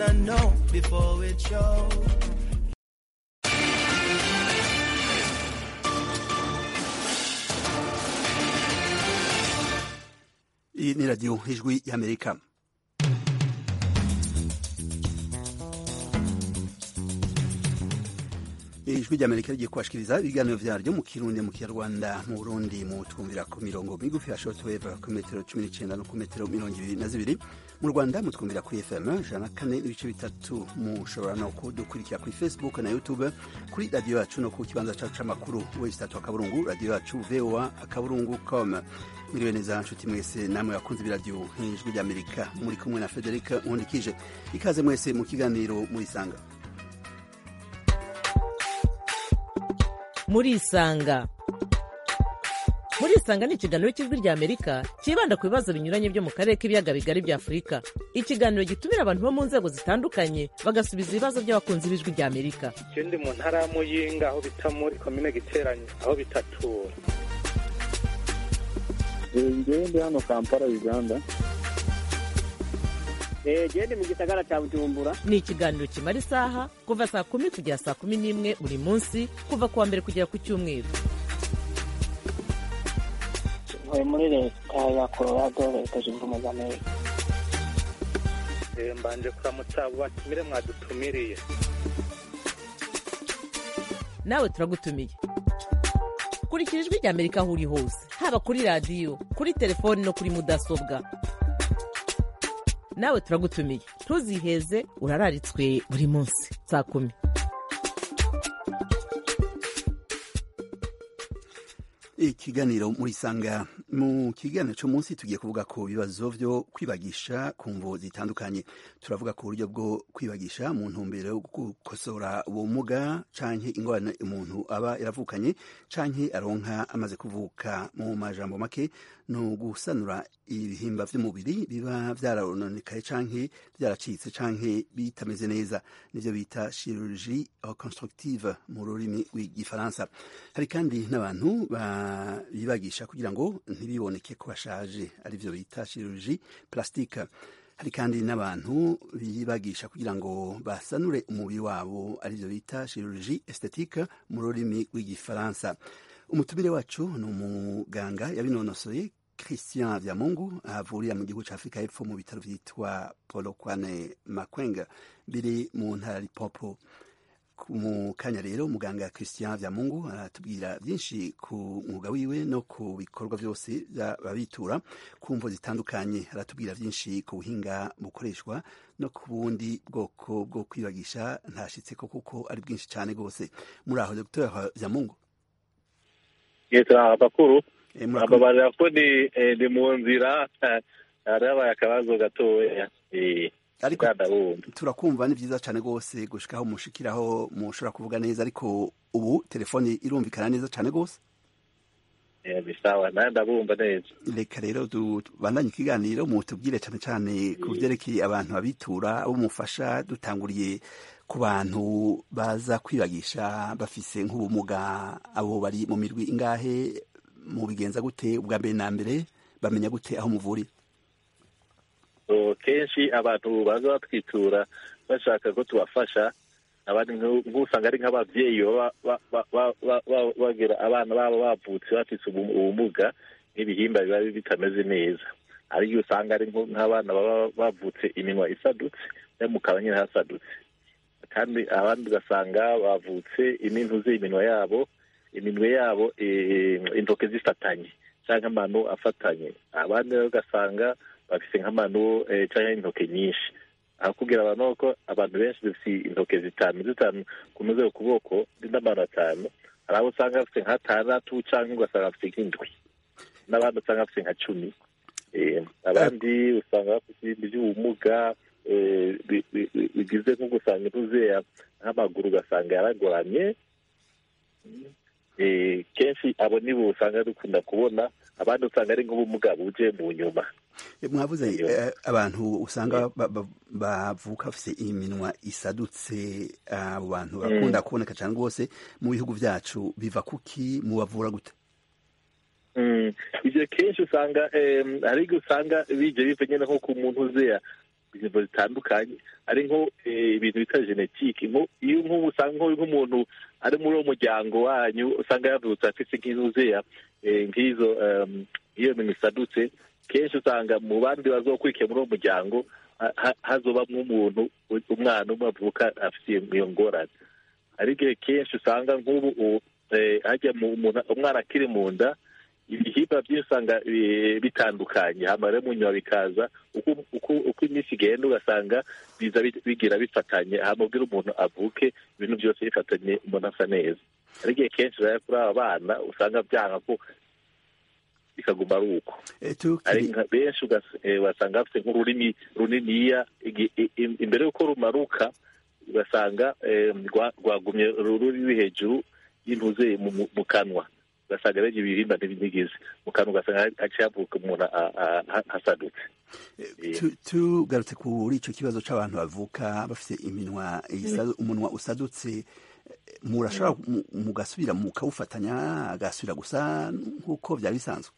wanna know before it shows. Iyi ni radiyo ijwi y'Amerika. Ijwi ry'Amerika rigiye kubashikiriza ibiganiro vyaryo mu Kirundi, mu Kinyarwanda, mu Burundi, mu twumvira ku mirongo migufi ya shortwave ku metero 19 no ku metero 22, mu Rwanda mu twumvira kuri FM 104.3, mushobora no kudukurikira kuri Facebook na YouTube kuri radio yacu no ku kibanza cacu c'amakuru website akaburungu radio yacu voa.com. Miriwe neza nshuti mwese namwe bakunze b'iradiyo ijwi ry'Amerika, muri kumwe na Frederic Nkundikije. Ikaze mwese mu kiganiro Murisanga. Murisanga ni ikiganiro cy'ijwi ry'Amerika kibanda ku bibazo binyuranye byo mu karere k'ibiyaga bigari bya Afurika. Ikiganiro gitumira abantu bo mu nzego zitandukanye bagasubiza ibibazo by'abakunzi b'ijwi ry'Amerika. Ndi mu ntara ya Muyinga aho bita muri komine Giteranyi aho bitatura. Ndi hano Kampala, Uganda. Ndi mu gisagara cya Bujumbura. Ni ikiganiro kimara isaha kuva saa 10 kugera saa 11 buri munsi, kuva kuwa mbere kugera ku cyumweru. Ntuye muri leta ya Colorado, leta zunze ubumwe za Amerika. Mbanje kuramutsa abo batumire mwadutumiriye. Nawe turagutumiye. Kurikira ijwi ry'Amerika aho uri hose, haba kuri radiyo, kuri telefoni no kuri mudasobwa. Nawe turagutumiye, ntuziheze, urararitswe buri munsi saa 10. Ikiganiro Murisanga. Mu kiganiro cyo munsi tugiye kuvuga ku bibazo byo kwibagisha ku mvo zitandukanye. Turavuga ku buryo bwo kwibagisha mu ntumbero yo gukosora ubumuga canke ingorane umuntu aba yaravukanye canke aronka amaze kuvuka. Mu majambo make no gusanura ibihimba vy'umubiri biba vyarononekaye canke vyaracitse canke bitameze neza, nivyo bita chirurgie reconstructive mu rurimi rw'igifaransa. Hari kandi n'abantu bibagisha kugira ngo ntibiboneke ko bashaje, arivyo bita chirurgie plastique. Hari kandi n'abantu bibagisha kugira ngo basanure umubiri wabo, arivyo bita chirurgie esthétique mu rurimi rw'igifaransa. Umutumire wacu ni umuganga yabinonosoye Christian Vyamungu, avurira mu gihugu c'Afrika y'Epfo mu bitaro vyitwa Polokwane Makwenga biri mu ntara Limpopo. Mu kanya rero muganga Christian Vyamungu aratubwira byinshi ku mwuga wiwe no ku bikorwa byose babitura ku mvo zitandukanye. Aratubwira byinshi ku buhinga bukoreshwa no ku bundi bwoko bwo kwibagisha ntashitse ko kuko ari bwinshi cyane gose. Muri aho Dr. Vyamungu. Yeta abakuru ababarira ko ni mu nzira arabaye akabazo gatoya. Ariko turakumva ni vyiza cyane gose gushikaho mushikiraho mushobora kuvuga neza, ariko ubu telefoni irumvikana neza cyane gose. Bisawa ndabumva neza. Reka rero tubandanye ikiganiro mutubwire cyane cyane ku byerekeye abantu babitura abo mufasha, dutanguriye ku bantu baza kwibagisha bafise nk'ubumuga. Abo bari mu mirwi ingahe, mu bigenza gute, ubwa mbere na mbere bamenya gute aho muvurira? Kenshi abantu baza batwitura bashaka ko tubafasha, abandi nk'usanga ari nk'abavyeyi bagira abana babo bavutse bafise ubumuga n'ibihimba biba bitameze neza. Ariko usanga ari nk'abana baba bavutse iminwa isadutse mu kanwa nyine hasadutse, kandi abandi ugasanga bavutse iminwe yabo intoke zifatanye canke amano afatanye. Abandi ugasanga bafise nk'amano canke intoke nyinshi. Aho kugira abantu ko abantu benshi bafise intoke zitanu kunoze ukuboko n'amano 5, araho usanga bafise nka 6 canke ugasanga bafise nk'indwi, n'abandi usanga bafise nka 10. Abandi usanga bafise iby'ubumuga bigize nko gusanga intuze nk'amaguru ugasanga yaragoramye. Kenshi abo nibo usanga dukunda kubona. Abandi usanga ari nk'ubumuga buje mu nyuma. Mwavuze abantu usanga bavuka bafise iminwa isadutse, abo bantu bakunda kuboneka cyane rwose mu bihugu vyacu, biva kuki, mubavura gute? Ivyo kenshi usanga ariko usanga bije biva nyene nko ku muntu uzeya ingingo zitandukanye ari nko ibintu bita genetike iyo usanga nk'umuntu ari muri uwo muryango wanyu usanga yavutse afite nk'inuzeya nk'izo iyo misadutse kenshi usanga mu bandi bazokurikiye muri uwo muryango hazobamwo umuntu umwana umwe avuka afite iyo ngorane. hari igihe kenshi usanga nk'ubu hajya umwana akiri mu nda ibihimba byinshi usanga bitandukanye hama rero mu nyuma bikaza uko iminsi igenda ugasanga biza bigira bifatanye hama ubwira umuntu avuke ibintu byose bifatanye umuntu asa neza. hari igihe kenshi rero kuri aba bana usanga byanga ko bikaguma ari uko benshi ugasanga bafite nk'ururimi runiniya imbere y'uko rumaruka ugasanga rwagumye ruri hejuru y'intuze mu kanwa ugasanga rero ibihimba ntibinigize mu kanwa ugasanga haciye havuka umuntu hasadutse. tugarutse kuri icyo kibazo cy'abantu bavuka bafite umunwa usadutse murashobora mugasubira mukawufatanya agasubira gusa nk'uko byari bisanzwe?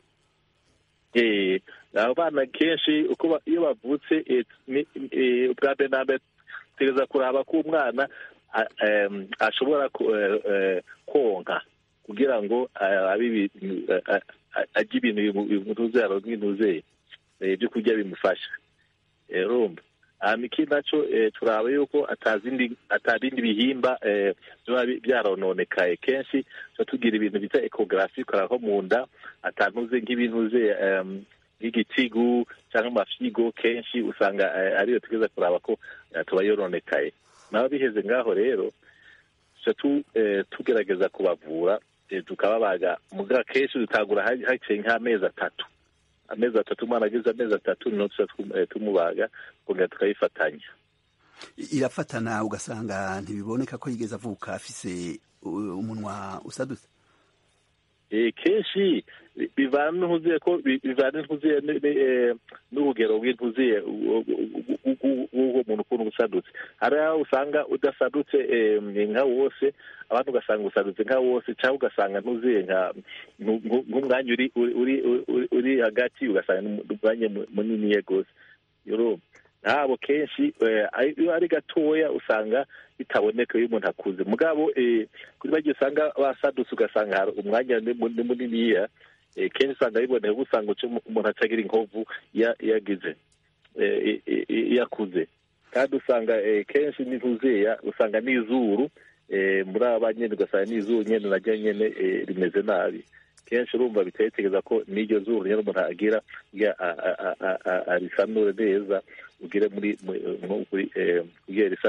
abo bana kenshi iyo bavutse bwa mbere na mbere tugerageza kuraba ko umwana ashobora konka kugira ngo ajye ibintu bimutuze nk'intuze ibyo kurya bimufasha. rumba ikindi nacyo turaba yuko atabindi bihimba biba byarononekaye. kenshi tuba tugira ibintu bita ekogarafi ukaraba mu nda atantuze nk'ibintuze nk'igitigu cyangwa amafyigo kenshi usanga ariyo tugeza kuraba ko tuba yoronekaye. naho biheze ngaho rero tugerageza kubavura tukababaga muga kenshi dutangura haciye nk'amezi atatu umwana ageze amezi atatu niho tumubaga kongera tukayifatanya. irafatana ugasanga ntibiboneka ko yigeze avuka afise umunwa usadutse? kenshi bivana n'intuziye n'urugero rw'intuziye w'uwo muntu ukuntu usadutse. hari aho usanga udasadutse nka wose abantu ugasanga usadutse nka wose cyangwa ugasanga ntuziye nk'umwanya uri hagati ugasanga umwanya munini rwose. ntabwo kenshi iyo ari gatoya usanga bitaboneka iyo umuntu akuze. mugabo kuri bagiye usanga basadutse ugasanga hari umwanya muniniya kenshi usanga biboneye ko usanga umuntu atagira inkovu yagize yakuze. kandi usanga kenshi n'intuzeya usanga n'izuru muri aba nyine ugasanga n'izuru nyine naryo nyine rimeze nabi. kenshi urumva bitekereza ko n'iryo zuru nyine umuntu agira arisanure neza ugire muri kugira risa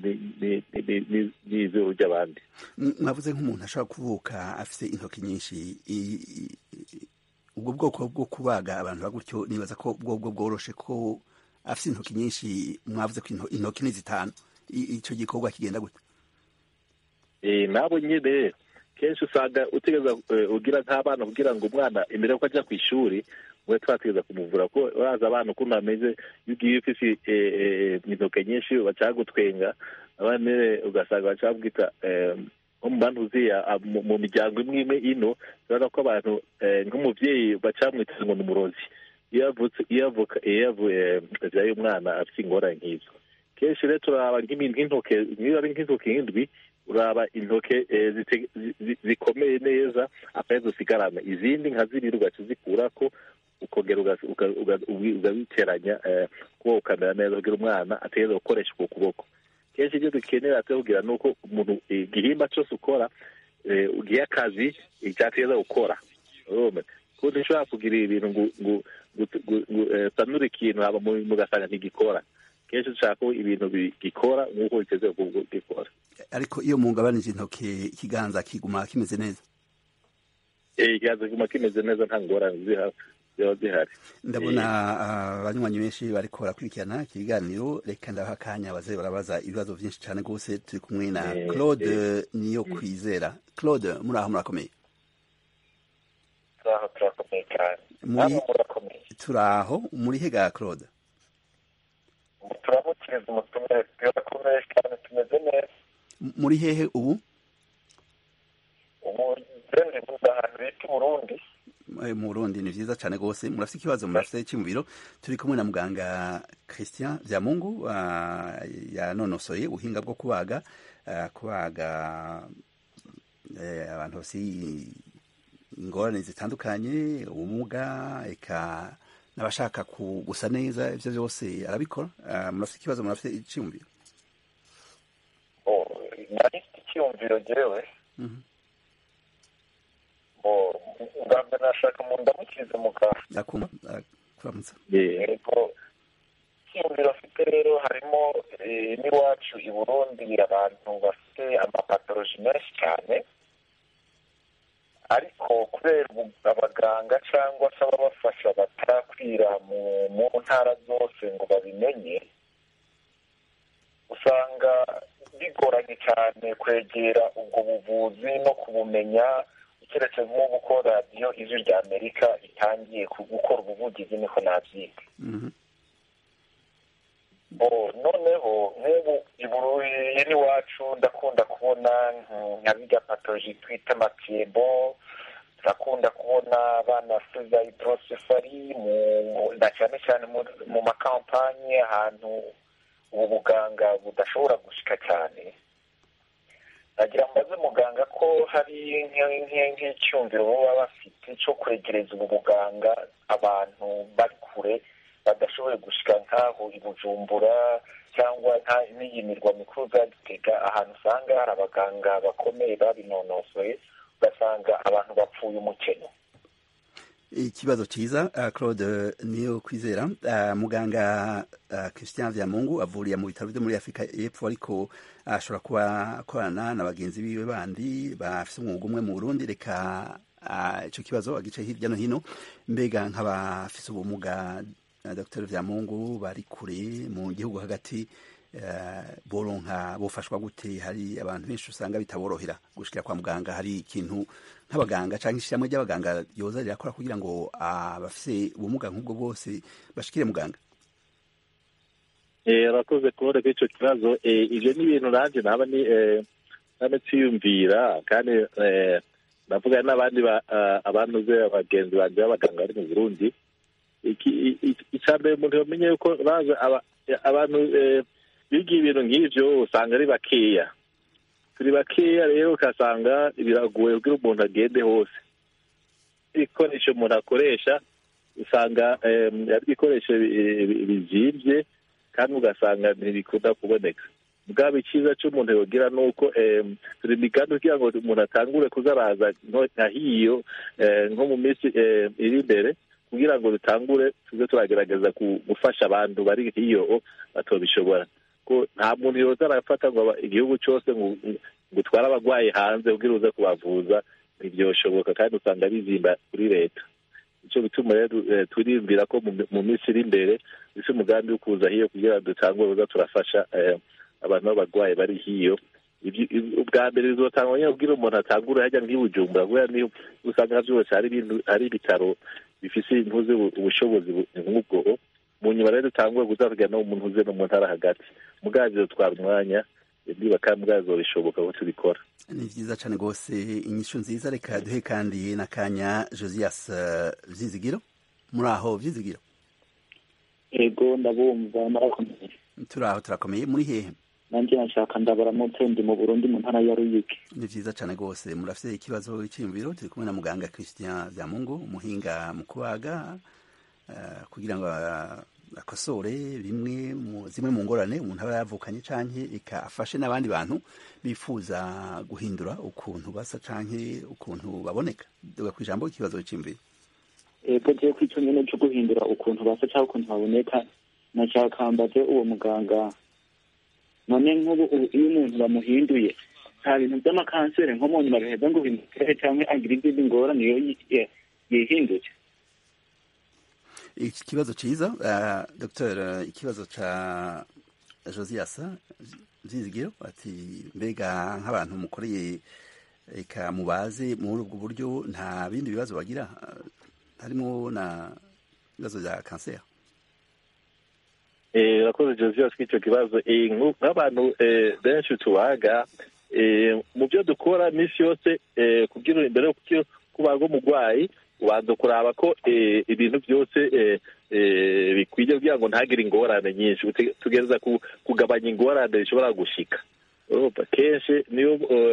n'izuru ry'abandi. mwavuze nk'umuntu ashobora kuvuka afite intoki nyinshi. ubwo bwoko bwo kubaga abantu bagutyo nibaza ko bwo bworoshe ko afite intoki nyinshi. mwavuze ko intoki ni 5. icyo gikorwa kigenda gute? nabo nyine kenshi usanga utegereza ugira nk'abana kugira ngo umwana imbere yuko ajya ku ishuri mwe twategereza kumuvura ko uraza abana ukuntu bameze iyo ugiye ufite intoke nyinshi bacagutwenga abana ugasanga bacabwita nko mu bantu uziye mu miryango imwe ino urabona ko abantu nk'umubyeyi bacamwita ngo ni umurozi. iyo yavuye umwana afite ingorane nk'izo kenshi rero turaba nk'intoke niba ari nk'intoke nk'indwi uraba intoke zikomeye neza akaheza usigarana izindi nka zibiri ugaca uzikurako ukongera ugabiteranya kuba ukamera neza kugira umwana ategereza gukoresha uko kuboko. kenshi ibyo dukenera kugira ni uko umuntu igihimba cyose ukora ugiye akazi icyategereza gukora. kuko ntushobora kugira ibintu ngo utanure ikintu haba mugasanga ntigikora. kenshi dushaka ko ibintu bigikora nk'uko biteze gukora. ariko iyo mungabanije intoke ikiganza kiguma kimeze neza? ikiganza kiguma kimeze neza nta ngorane ziba zihari. ndabona abanywanyi benshi bariko barakurikirana ikiganiro. reka ndabaha akanya baze barabaza ibibazo byinshi cyane rwose. turi kumwe na Claude niyo kwizera. Claude muraho murakomeye? turakomeye cyane. murakomeye? turaho muri hega Claude? turamukiriza umutumire turakomeye cyane tumeze neza. muri hehe ubu? ubu ndi mu ahantu bita Burundi. mu Burundi ni vyiza cyane rwose. murafite ikibazo murafite cy'umubiro. turi kumwe na muganga Christian Vyamungu yanonosoye ubuhinga bwo kubaga abantu bafite ingorane zitandukanye, ubumuga, eka n'abashaka gusa neza, ivyo byose arabikora. Murafite ikibazo, murafite icyumviro? Narifite icyumviro jewe ubwa mbere nashaka mu ndamukize muganga kuramutsa. yego icyumviro afite rero harimo n'iwacu i Burundi abantu bafite amapatoloji menshi cyane, ariko kubera abaganga cyangwa se ababafasha batarakwira mu ntara zose ngo babimenye, usanga bigoranye cyane kwegera ubwo buvuzi no kubumenya, keretse nk'ubu ko radiyo ijwi rya Amerika itangiye gukora ubuvugizi niko nabyita. Noneho nk'ubu iwacu ndakunda kubona nka bijya patoloji twita amapiyebo, ndakunda kubona abana bafite za hydrosefali na cyane cyane mu makampanye ahantu ubu buganga budashobora gushika cyane. nagira mbaze muganga ko hari nk'icyumviro baba bafite cyo kwegereza ubu buganga abantu bari kure badashoboye gushika nk'aho i Bujumbura cyangwa n'iyi mirwa mikuru za Gitega, ahantu usanga hari abaganga bakomeye babinonosoye, ugasanga abantu bapfuye umukeno. Ikibazo cyiza. Claude niyo kwizera, muganga Christian Vyamungu avuriye mu bitaro byo muri Afrika y'Epfo, ariko ashobora kuba akorana na bagenzi biwe bandi bafite umwuga umwe mu Burundi. Reka icyo kibazo agice hirya no hino. Mbega nk'abafite ubumuga Dr Vyamungu bari kure mu gihugu hagati, boronka bofashwa gute? Hari abantu benshi usanga bitaborohera gushikira kwa muganga. Hari ikintu nk'abaganga cyangwa ishyirahamwe ry'abaganga yoza rirakora kugira ngo abafite ubumuga nk'ubwo bwose bashikire muganga? Arakoze kubona ko icyo kibazo ibyo ni ibintu nanjye naba ncyiyumvira, kandi navuga n'abandi abantuze abagenzi banjye b'abaganga bari mu Burundi. icya mbere umuntu yamenye yuko abantu bigiye ibintu nk'ibyo usanga ari bakeya, turi bakeya rero ugasanga biragoye kugira umuntu agende hose. Ibikoresho umuntu akoresha usanga ari ibikoresho bizimvye kandi ugasanga ntibikunda kuboneka. Mugabo icyiza cy'umuntu yogira ni uko turi migambi kugira ngo umuntu atangure kuzaraza nka hiyo nko mu minsi iri imbere, kugira ngo dutangure tuze turagerageza gufasha abantu bari hiyo batobishobora. Ko nta muntu yoza arafata ngo igihugu cyose ngo utware abagwayi hanze kugira uze kubavuza, ntibyoshoboka kandi usanga bizimba kuri leta. Icyo bituma rero turiyumvira ko mu minsi iri imbere isi umugambi wo kuza hiyo kugira ngo dutangure uza turafasha abantu b'abagwayi bari hiyo. Ubwa mbere bizotangwa nyine kugira umuntu atangure hajya nk'i Bujumbura, kubera niyo usanga byose hari ibitaro bifise intuze ubushobozi nk'ubwo. Mu nyuma rero dutangure kuzavuga no umuntu uze no mu ntara hagati, mugazi dutwara umwanya ndiba kandi mugazi bishoboka ko tubikora. Ni byiza cyane rwose, inyishu nziza. Reka duhe kandi n'akanya Josias Vyizigiro. muri aho Vyizigiro? Ego ndabumva marakomeye. Turaho turakomeye. Muri hehe? Nanjye nashaka ndabaramutse, ndi mu Burundi mu ntara ya Ruyigi. Ni vyiza cyane rwose. Murafite ikibazo cy'imviro, turi kumwe na muganga Christian Vyamungu, umuhinga mu kubaga, kugira ngo akosore zimwe mu ngorane umuntu aba yavukanye canke ikafashe n'abandi bantu bifuza guhindura ukuntu basa canke ukuntu baboneka. Duga kwijambo ikibazo cy'imviro. Ego je kwico nyene cyo guhindura ukuntu basa cyangwa ukuntu baboneka, nashaka mbaze uwo muganga, none nk'ubu iyo umuntu bamuhinduye nta bintu by'amakanseri nko mu nyuma biheza ngo bimutere cyangwa agira izindi ngorane iyo yihindutse. Iki kibazo cyiza Dr. Ikibazo ca Josias Vyizigiro ati mbega nk'abantu mukoreye eka mubaze muri ubwo buryo nta bindi bibazo bagira harimo na bibazo bya kanseri? Rakoze Josias kw'icyo kibazo. Nk'abantu benshi tubaga mu byo dukora misi yose kugira imbere yo kubaga umurwayi ubanza kuraba ko ibintu byose bikwiye kugira ngo ntagire ingorane nyinshi. Tugereza kugabanya ingorane zishobora gushika. Kenshi niyo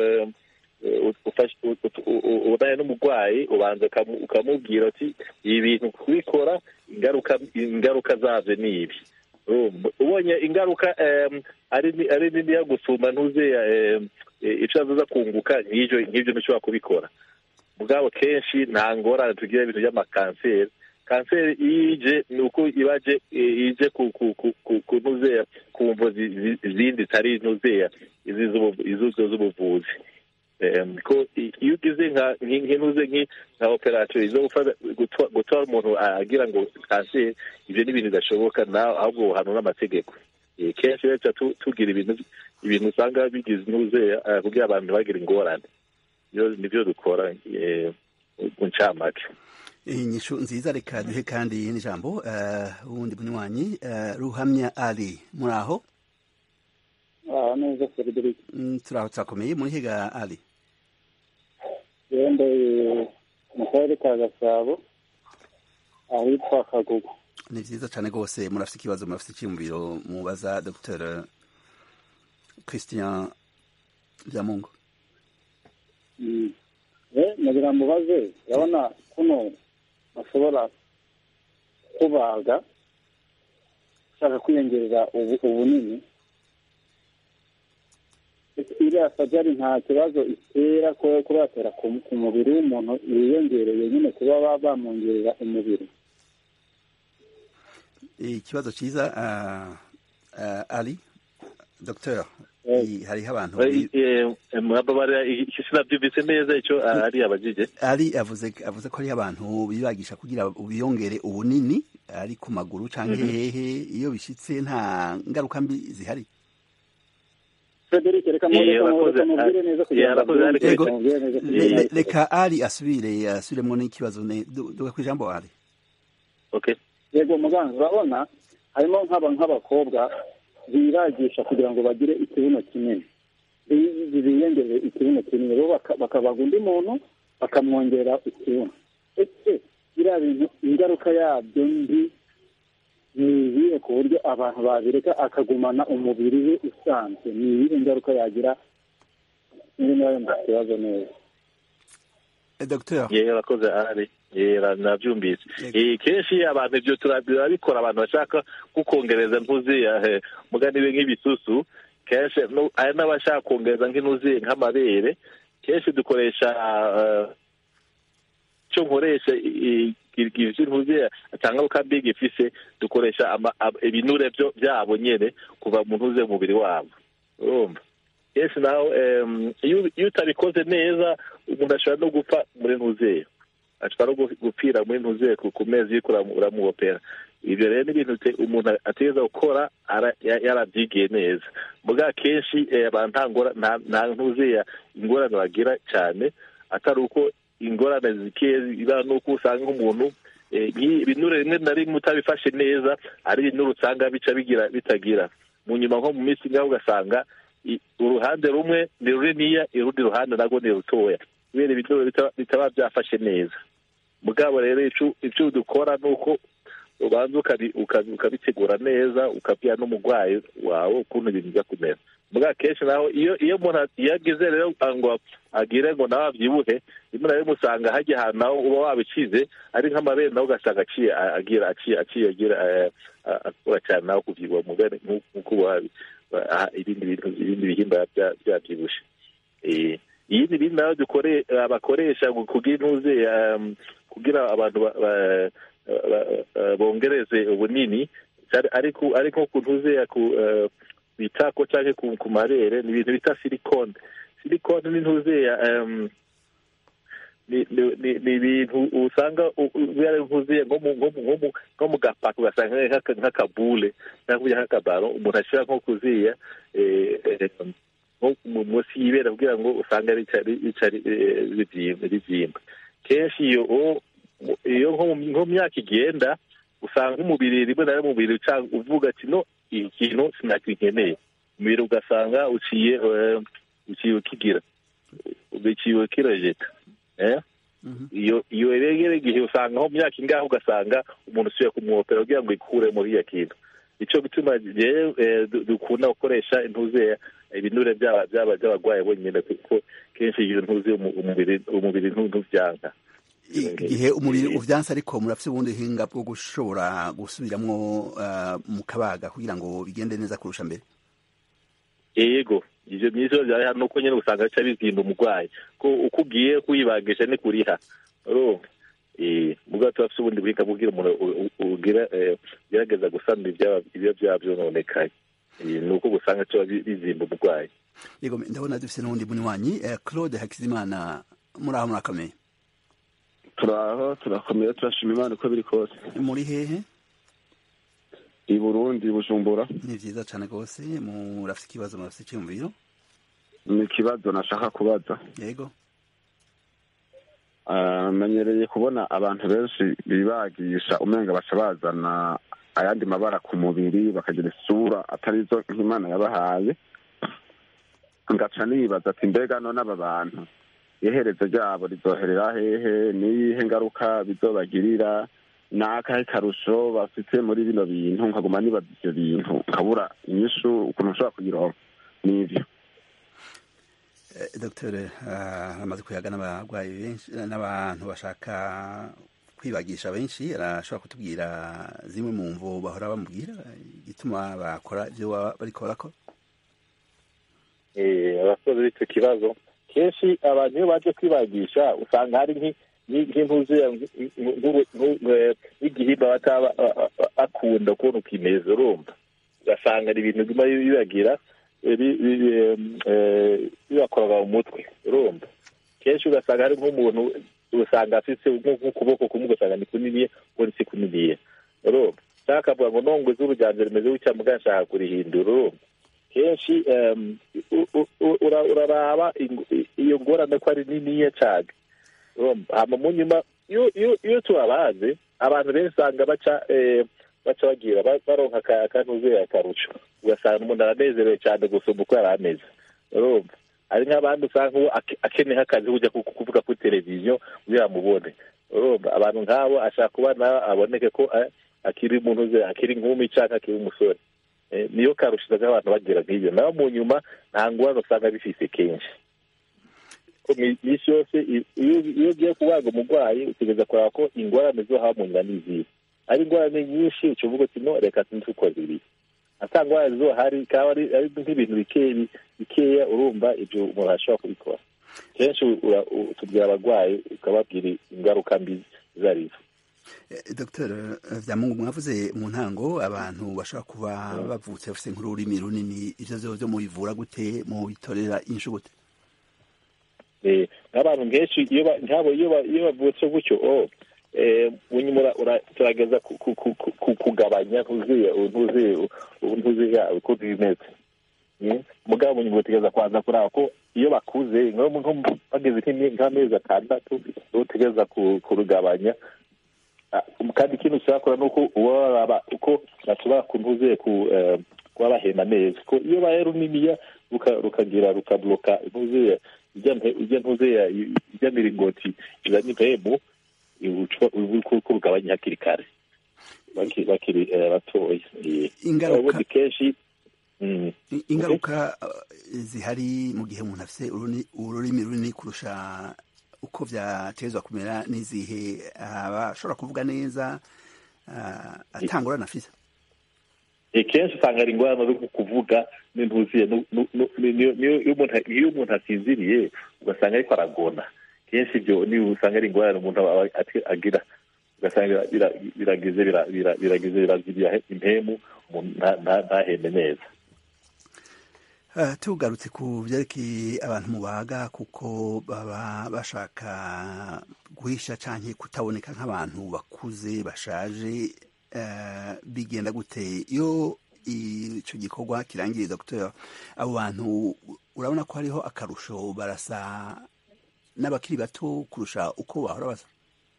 ubonanye n'umurwayi ubanza ukamubwira ati ibi bintu kubikora ingaruka zavyo ni ibi. Ubonye ingaruka ari niniya gusumba ntuzeya ico azoza kunguka nk'ivyo ntushobora kubikora. Mugabo kenshi nta ngorane tugira ibintu by'amakanseri. Kanseri ije ni uko ibaje ije ku ntuzeya ku mvo zindi zitari ntuzeya izo z'ubuvuzi. Ko iyo ugize nk'intuze nka operation izo gutwara umuntu agira ngo kanseri, ibyo ni ibintu bidashoboka ahubwo hano n'amategeko. Kenshi rero tugira ibintu usanga bigize ntuzeya kugira abantu bagire ingorane. Nibyo dukora mu ncamake. Inyishu nziza, reka duhe kandi n'ijambo uwundi munywanyi Ruhamya Ali, muri aho? Neza Frederic. Turaho turakomeye. muri higa Ali? Yendeye mu karere ka Gasabo ahitwa Kagugu. Ni vyiza cane rwose. Murafite ikibazo, murafite icyiyumviro mubaza Dr. Christian Vyamungu? Nagira mubaze, urabona kuno bashobora kubaga ushaka kwiyongerera ubunini, iriya sajari nta kibazo itera kuba yatera ku mubiri w'umuntu wiyongereye nyine kuba bamwongerera umubiri? Ikibazo cyiza Ali. Dr. hariho abantu sinabyumvise neza icyo ari abajije. Ali avuze ko hariho abantu bibagisha kugira biyongere ubunini ari ku maguru canke hehe, iyo bishitse nta ngaruka mbi zihari. Frederic, reka mubwire neza kugira ngo reka Ali asubiremo n'ikibazo duga ku ijambo Ali. Okay. Yego muganga, urabona harimo nk'abakobwa biragisha kugira ngo bagire ikibuno kinini, biyongerere ikibuno kinini, rero bakabaga undi muntu bakamwongera ikibuno. Ese biriya bintu ingaruka yabyo mbi ni ibihe ku buryo abantu babireka akagumana umubiri we usanzwe? Ni ibihe ingaruka yagira? Niba nawe mu kibazo neza. Dr. Yarakoze ari nabyumvise. Kenshi abantu ibyo turabikora, abantu bashaka gukongereza ntuziya mugani be nk'ibisusu. Kenshi ari n'abashaka kongereza nk'intuziye nk'amabere. Kenshi dukoresha cyo nkoresha ntuziya atanga ukambi gifise, dukoresha ibinure byabo nyene kuva mu ntuze umubiri wabo. Urumva kenshi naho iyo utabikoze neza umuntu ashobora no gupfa muri ntuzeya, ashobora no gupfira muri ntuzeya ku mezi y'uko uramuopera. Ibyo rero ni ibintu umuntu ategereza gukora yarabyigiye neza. Muga kenshi abantu nta ntuzeya ingorane bagira cyane, atari uko ingorane zikiye iba nuko usanga nk'umuntu ibinure rimwe na rimwe utabifashe neza, ari ibinure usanga bitagira mu nyuma nko mu minsi ngaho ugasanga uruhande rumwe ni runiniya, urundi ruhande nabwo ni rutoya, kubera ibinure bitaba byafashe neza. Mugabo rero icyo dukora ni uko ubanza ukabitegura neza, ukabwira n'umurwayi wawe ukuntu ibintu bijya kumera. Mugabo kenshi naho iyo umuntu yagize rero ngo agire ngo nawe abyibuhe, rimwe na rimwe usanga hajya ahantu naho uba wabicize ari nk'amabere, nawe ugasanga aciye akura cyane nawe kubyibuha mugari nk'uko ibindi bihimba byabyibushe. Iyindi bintu nayo bakoresha kugira intuze kugira abantu bongereze ubunini, ariko ku ntuze bitako cyangwa ku marere, ni ibintu bita silikone. Silikone ni ntuze ni ibintu usanga bari ntuze nko mu gapaki, ugasanga nk'akabule cyangwa nk'akabaro umuntu ashyira nko kuziya nko munsi y'ibera kugira ngo usanga ricari ribyimba. Kenshi iyo nko mu myaka igenda usanga umubiri rimwe na rimwe umubiri uvuga ati no iki kintu sinakinkeneye, umubiri ugasanga uciye ukigira kirajeta. iyo rero igihe usanga nko mu myaka ingahe ugasanga umuntu usubiye kumwopera kugira ngo ikure muri iyo kintu. Ico gituma dukunda gukoresha intuze ibinure by'abagwayi bonyine, kuko kenshi iyo ntuze umubiri ntuvyanka. Igihe umubiri uvyanse ariko murafite ubundi hinga bwo gushobora gusubiramwo mu kabaga kugira ngo bigende neza kurusha mbere. Yego, ivyo myizo byari hano uko nyene usanga bica bizimba umugwayi ko uko ugiye kuyibagisha ni kuriha. Urumva muga turafite ubundi buhinga bw'ugira umuntu ugira gerageza gusanura ibyo byononekaye, nuko gusanga cyo bizimba umugwayi. Yego, ndabona dufite n'undi munywanyi Claude Hakizimana, muraho murakomeye? Turaho turakomeye, turashima Imana uko biri kose. Muri hehe? I Burundi, Bujumbura. Ni vyiza cane gose. Murafite ikibazo, murafite icyumviro? Ni ikibazo nashaka kubaza. Yego. Menyereye kubona abantu benshi bibagisha umenga baca bazana ayandi mabara ku mubiri bakagira isura atarizo nk'Imana yabahaye, ngaca nibaza ati mbega none aba bantu iherezo ryabo rizoherera hehe, niyihe ngaruka bizobagirira, n'akahe karusho bafite muri bino bintu, nkaguma nibaza ivyo bintu nkabura inyishu ukuntu nshobora kugironka. N'ivyo Dr. amaze kuyaga n'abagwayi benshi n'abantu bashaka kwibagisha benshi, arashobora kutubwira zimwe mu mvo bahora bamubwira igituma bakora ivyo bariko barakora? Abakozi b'icyo kibazo kenshi abantu iyo baje kwibagisha usanga hari nk'intuze nk'igihimba bataba akunda ukuntu kimeze. Urumva ugasanga ari ibintu biguma bibagira bibakoraga mu mutwe. Urumva kenshi ugasanga hari nk'umuntu usanga afite nk'ukuboko kumwe ugasanga ni kuniniye ukundi si kuniniye. Urumva cyangwa akavuga ngo nongo z'urujyanje rimeze gutya muga nshaka kurihindura. Urumva kenshi uraraba iyo ngorane ko ari niniye cyane. Hama mu nyuma iyo tubabaze abantu benshi usanga baca bagira baronka akantuze akarusho, ugasanga umuntu aranezerewe cyane gusumba uko yari ameze. Urumva hari nk'abandi usanga uwo akeneye akazi kujya kuvuga kuri televiziyo kugira mubone. Urumva abantu nk'abo ashaka kuba nawe aboneke ko akiri umuntu akiri inkumi cyangwa akiri umusore. Niyo karushiza abantu bagira nk'ibyo, naho mu nyuma nta ngorane usanga bifise kenshi. Misi yose iyo ugiye kubaga umurwayi utegereza kureba ko ingorane zo haba mu nda n'izihe. Ari ingorane nyinshi uca uvuga uti no reka ntitukoze ibi, ata ngorane zo hari kaba ari nk'ibintu bikeya. Urumva ibyo umuntu ashobora kubikora. Kenshi tubwira abarwayi ukababwira ingaruka mbi zarizo. Dr. Vyamungu, mwavuze mu ntango abantu bashobora kuba bavutse bafite nk'ururimi runini, ivyo vyo mubivura gute, mubitorera inyishu gute? Nk'abantu benshi iyo bavutse gutyo unyuma turageza kugabanya ntuziga uko bimeze. Mugabo unyuma utegereza kwanza kuraba ko iyo bakuze nko bageze nk'amezi 6 utegereza kurugabanya. Kandi ikintu ushobora ni uko uba uko bashobora kuntuze kuba bahema neza, ko iyo baye runiniya rukabloka ntuze ijya miringoti izanye impemu kurugabanya hakiri kare bakiri batoya. Ingaruka zihari mu gihe umuntu afite ururimi runini kurusha uko vyatezwa kumera n'izihe? Abashobora kuvuga neza atangurana afise kenshi usanga ari ingorane zo kuvuga n'intuziye. Iyo umuntu asinziriye ugasanga ariko aragona, kenshi ibyo niyo usanga ari ingorane umuntu agira, ugasanga biragize birazibira impemu ntaheme neza. Tugarutse ku byerekeye abantu mubaga kuko baba bashaka guhisha canke kutaboneka nk'abantu bakuze bashaje, bigenda gute iyo ico gikorwa kirangiye? Dr. abo bantu urabona ko hariho akarusho, barasa n'abakiri bato kurusha uko bahora basa?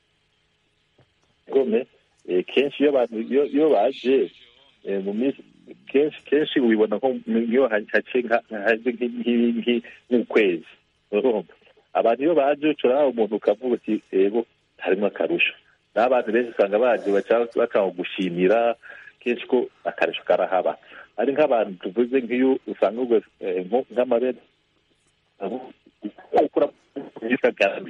Kenshi iyo abantu iyo baje mu minsi kenshi ubibona nko nk'iyo hace nk'ukwezi. Urumva abantu iyo baje ucuraho umuntu ukavuga uti ego harimo akarusho n'abantu benshi usanga baje bakanga gushimira kenshi ko akarusho karahaba ari nk'abantu tuvuze nk'iyo usanga nk'amabere ukora Instagram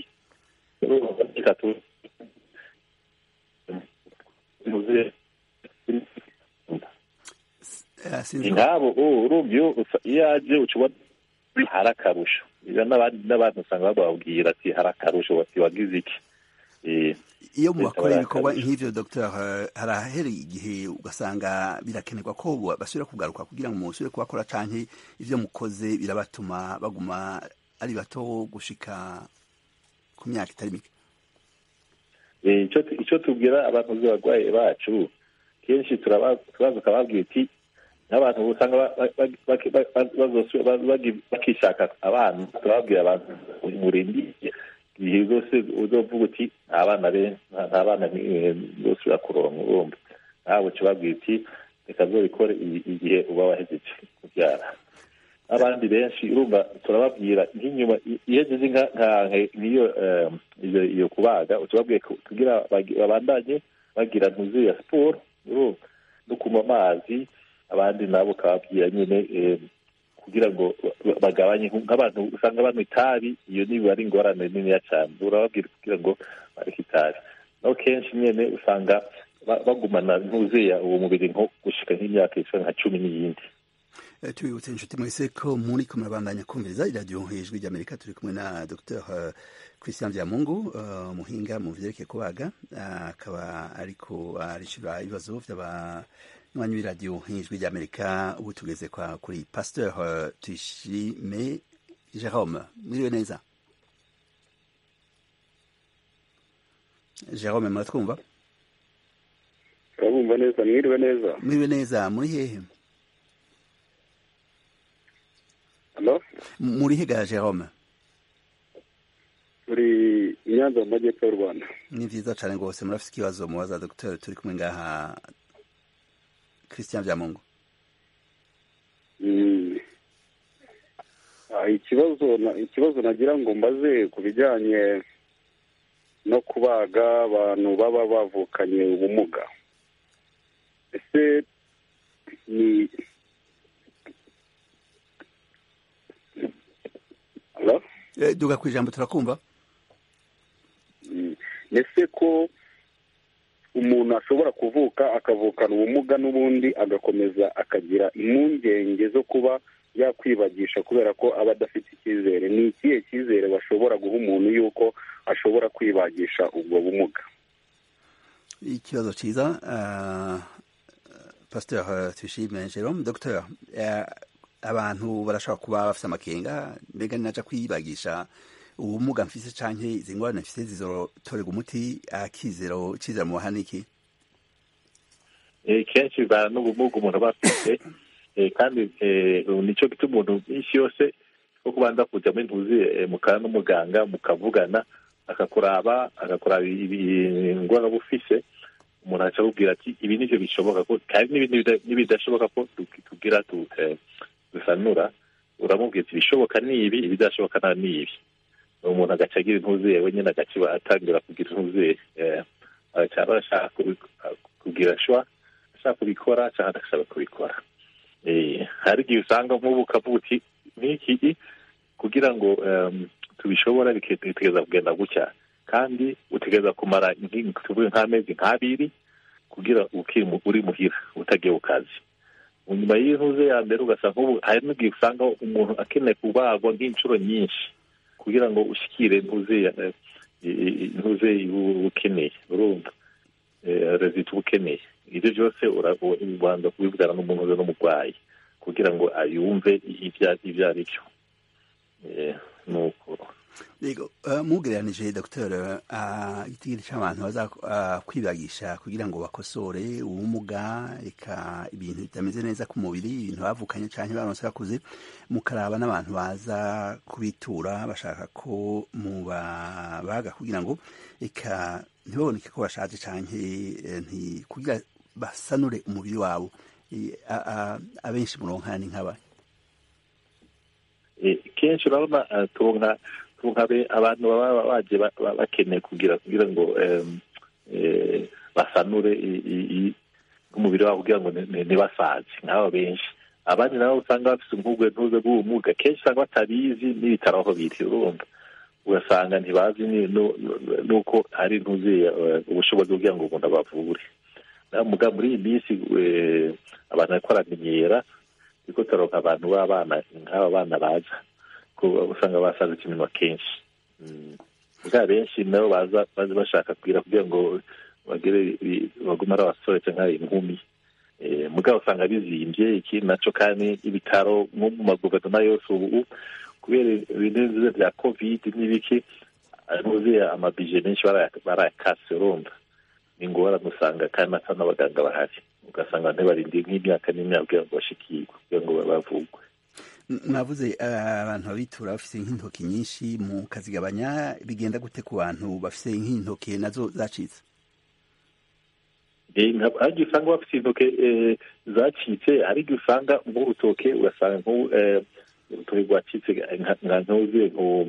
ingabo urumva iyo aje ucubona hari akarusho n'abantu usanga bababwira ati hari akarusho wagize iki iyo mubakora ibikorwa nk'ivyo Dr. harahereye igihe ugasanga birakenerwa ko basubira kugaruka kugira ngo musubire kubakora canke ivyo mukoze birabatuma baguma ari bato gushika ku myaka itari mike. Ico tubwira abantu b'abagwayi bacu kenshi turabaza ukababwira iti n'abantu usanga bakishaka abantu turababwira abantu murindiye igihe zose uzovuga uti nta bana bose kuronka urumva ntabwo kibabwira iti reka zobikore igihe uba wahejeje kubyara abandi benshi urumva turababwira nk'inyuma ihejeje nk'iyo kubaga tubabwiye kugira babandanye bagira ntuzi ya siporo no kunywa amazi abandi nabo kababwira nyine kugira ngo bagabanye nk'abantu usanga banywa itabi iyo niba ari ingorane niniya cyane urababwira kugira ngo bareke itabi naho kenshi nyine usanga bagumana ntuzeya uwo mubiri nko gushika nk'imyaka isa nka 10 n'iyindi. Tubibutse inshuti mwese ko muri ko murabandanya kumviriza iradiyo Ijwi ry'Amerika turi kumwe na Dr. Christian Vyamungu muhinga mu vyerekeye kubaga akaba ariko arishura ibibazo by'abanywanyi b'iradiyo Ijwi ry'Amerika ubu tugeze kuri Pasteur Tuyishime Jerome. Mwiriwe neza Jerome, muratwumva? Turabumva neza. Mwiriwe neza. Mwiriwe neza. Muri hehe? Hello? Muri hega Jerome? Muri Nyanza mu majyepfo y'u Rwanda. Ni vyiza cyane rwose. Murafite ikibazo mubaza Dr. turi kumwe ngaha Christian Vyamungu. Ikibazo nagira ngo mbaze ku bijyanye no kubaga abantu baba bavukanye ubumuga. Ese ni Hello? Duga kwijambo turakumva. Ese ko umuntu ashobora kuvuka akavukana ubumuga n'ubundi agakomeza akagira impungenge zo kuba yakwibagisha kubera ko aba adafite icyizere, ni ikihe cyizere bashobora guha umuntu yuko ashobora kwibagisha ubwo bumuga? Ikibazo cyiza Pasteur Tuyishime Jerome. Dr. abantu barashobora kuba bafite amakenga mbega ninaja kwibagisha ubumuga mfise canke izi ngorane mfise zizotorerwa umuti akizero mu haniki? Kenshi bana n'ubumuga umuntu bafite kandi nico gituma umuntu isi yose ko kubanza kuja muri ntuzi mukana n'umuganga mukavugana akakuraba ingorane bufise umuntu aca kubwira ati ibi nivyo bishoboka ko kandi n'ibidashoboka ko tugira dusanura uramubwira ati bishoboka nibi ibidashoboka na nibi umuntu agaca agira intuzi yewe nyine agaciba atangira kugira intuzi agaca ashaka kugira shwa ashaka kubikora cyangwa adashaka kubikora. Hari igihe usanga nk'ubu ukavuga uti n'iki kugira ngo tubishobora bitegeza kugenda gutya kandi utegeza kumara tuvuge nk'amezi nk'abiri kugira uri muhira utagiye ku kazi. Nyuma y'intuze ya mbere ugasanga nk'ubu hari n'igihe usanga umuntu akeneye kubagwa nk'inshuro nyinshi kugira ngo ushikire intuze ukeneye urumva rezita ukeneye. Ibyo byose urabanza kubibwira n'umuntu n'umurwayi kugira ngo ayumve ibyo ari byo. Nuko Yego, mugereranije Dr. Itigiri cy'abantu baza kwibagisha kugira ngo bakosore ubumuga eka ibintu bitameze neza ku mubiri, ibintu bavukanye canke baronse bakuze, mukaraba n'abantu baza kubitura bashaka ko mubabaga kugira ngo eka ntibaboneke ko bashaje canke kugira basanure umubiri wabo. Abenshi muronka ni nk'aba kenshi urabona turonka abantu baba baje bakeneye kugira ngo basanure umubiri wabo kugira ngo ntibasaze nk'abo benshi. Abandi nabo usanga bafite ntuze bw'ubumuga kenshi usanga batabizi n'ibitaro aho biri, urumva ugasanga ntibazi nuko hari ntuze ubushobozi kugira ngo umuntu abavure. Muga muri iyi minsi abantu bariko baramenyera kuko taronka abantu b'abana nk'aba bana baza usanga basaze ikiminwa kenshi. Muga benshi nabo baza bashaka kugira ngo bagume ari abasore cyangwa inkumi. Muga usanga bizimvye iki naco, kandi ibitaro nko mu maguverinoma yose ubu kubera ibintu vya covid n'ibiki nuzuye amabije menshi barayakase, urumva ni ngora gusanga kandi ata n'abaganga bahari, ugasanga ntibarindiye nk'imyaka n'imyaka kugira ngo bashikirwe kugira ngo bavugwe. mwavuze abantu babitura bafise nk'intoki nyinshi mu kazigabanya, bigenda gute ku bantu bafise nk'intoki nazo zacitse? Hari usanga bafite intoke zacitse, hari igihe usanga nk'urutoke ugasanga urutoke rwacitse nka ntuze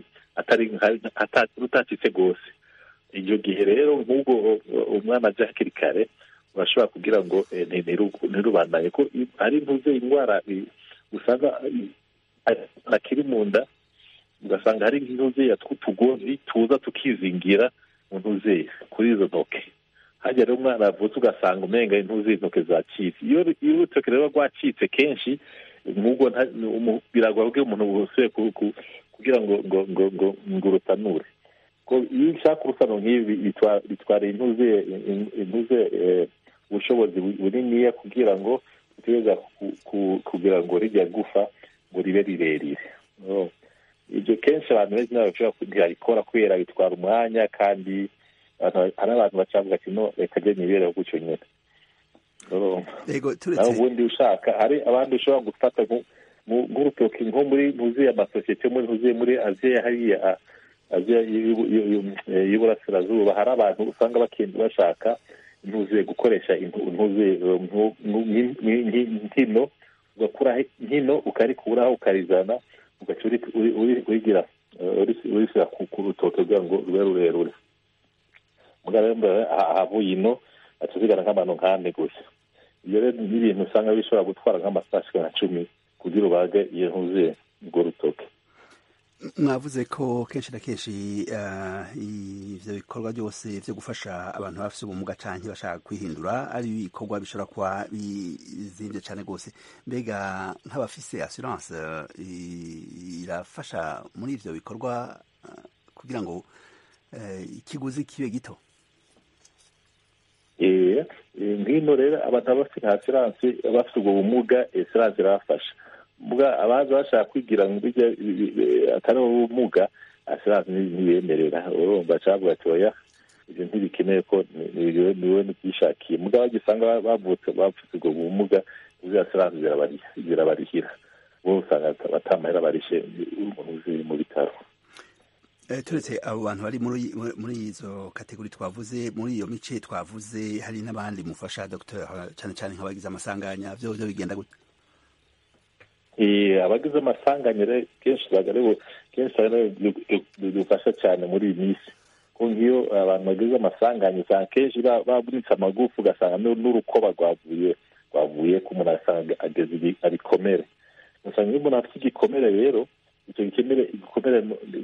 rutacitse rwose. Iryo gihe rero nk'ubwo umwana aje hakiri kare urashobora kugira ngo ntirubandanye ko ari ntuze indwara usanga akiri mu nda, ugasanga hari ntuze tw'utugozi tuza tukizingira mu ntuze kuri izo ntoke. Hajya rero umwana avutse ugasanga umenga intuze intoke zacitse. Iyo urutoke rero rwacitse kenshi nk'ubwo biragora ko umuntu wese kugira ngo urutanure. Iyo ushaka urusano nk'ibi bitwara intuze ubushobozi buniniya kugira ngo utegereza kugira ngo rijya gufa ngo ribe rirerire. Ibyo kenshi abantu benshi ntabwo bashobora kubikora kubera bitwara umwanya, kandi hari abantu bacavuga ati no reka jye nibereho gutyo nyine. Naho ubundi ushaka hari abandi ushobora gufata nk'urutoki nko muri ntuzuye amasosiyete muri Aziya hariya Aziya y'Iburasirazuba, hari abantu usanga bashaka ntuzuye gukoresha nkino, ugakura nkino ukarikuraho ukarizana ugaca urishyira ku rutoke kugira ngo rube rurerure. Ahavuye ino atuzigana nk'abantu nk'ane gusa. Ibyo rero ni ibintu usanga bishobora gutwara nk'amasaha nka 10 kugira ubage iyo ntuzuye urwo rutoke. Mwavuze ko kenshi na kenshi ivyo bikorwa byose vyo gufasha abantu bafite ubumuga canke bashaka kwihindura ari ibikorwa bishobora kuba bizimvye cane gose. Mbega nk'abafise assurance irafasha muri ivyo bikorwa kugira ngo ikiguzi kibe gito? Ngino rero abantu bafite assurance bafite ubwo bumuga assurance irafasha. Muga abaza bashaka kwigira ngo atari ubumuga assurance ntibemerera, urumva cavuga ati oya ibyo ntibikeneye ko niwe n'ibyishakiye. Muga bagisanga bavutse bafite ubwo bumuga izo assurance zirabarihira, bo usanga batamahera barishe umuntu uzi mu bitaro. Turetse abo bantu bari muri izo kategori twavuze, muri iyo mice twavuze, hari n'abandi mufasha Dr. cyane cyane nk'abagize amasanganya, byo bigenda gute? Abagize amasanganya kenshi dufasha cyane muri iyi minsi, ko nk'iyo abantu bagize amasanganya usanga kenshi babunitse amagufa, ugasanga n'urukoba rwavuye ko umuntu asanga ageze arikomere. Usanga iyo umuntu afite igikomere rero icyo gikomere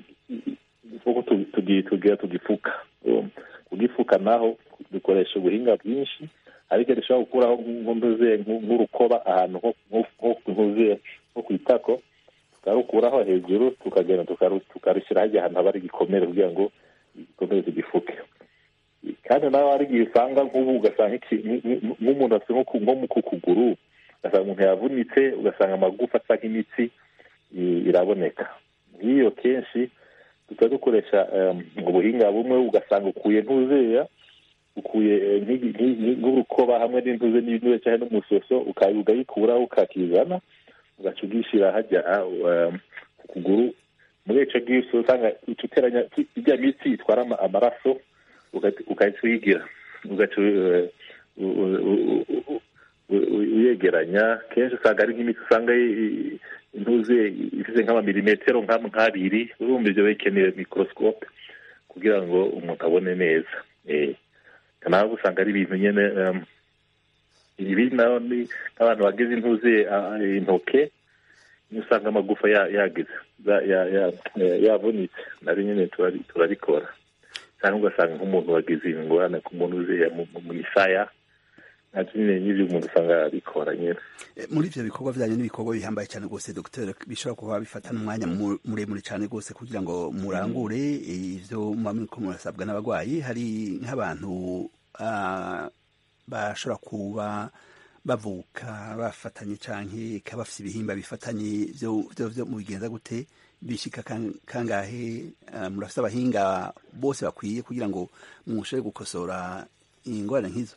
tugifuka. Kugifuka naho dukoresha ubuhinga bwinshi, ariko dushobora gukuraho nk'urukoba ahantu nko ku itako, tukarukuraho hejuru tukagenda tukarushyira hajya ahantu haba ari igikomere kugira ngo igikomere tugifuke. Kandi nawe hari igihe usanga nk'ubu ugasanga nk'umuntu afite nko ku kuguru, ugasanga umuntu yavunitse, ugasanga amagufa asa nk'imitsi iraboneka. Nk'iyo kenshi tukaba dukoresha ubuhinga bumwe, ugasanga ukuye nk'urukoba hamwe n'intuze n'ibinure cyangwa n'umusoso, ukayikuraho ukakizana ugaca ugishyira hajya ku kuguru. Muri icyo gihe usanga uteranya ijya mitsi itwara amaraso ukahita uyigira, ugaca uyegeranya kenshi usanga ari nk'imiti usanga intuze ifite nk'amamilimetero nk'abiri urumva ibyo bikeneye mikorosikope kugira ngo umuntu abone neza naho usanga ari ibintu nyine ibi naho ni nk'abantu bagize intuze intoke niyo usanga amagufa yagize yavunitse nari nyine turabikora cyangwa ugasanga nk'umuntu wagize ingorane ku muntu uziye mu misaya nabyo nyine n'ibyo umuntu usanga abikora nyine muri ibyo bikorwa byanyu n'ibikorwa bihambaye cyane rwose Dr. bishobora kuba bifata n'umwanya muremure cyane rwose kugira ngo murangure ibyo muba muriko murasabwa n'abarwayi hari nk'abantu bashobora kuba bavuka bafatanye canke bafite ibihimba bifatanye byo mubigenza gute bishika kangahe murafite abahinga bose bakwiye kugira ngo mushobore gukosora ingorane nk'izo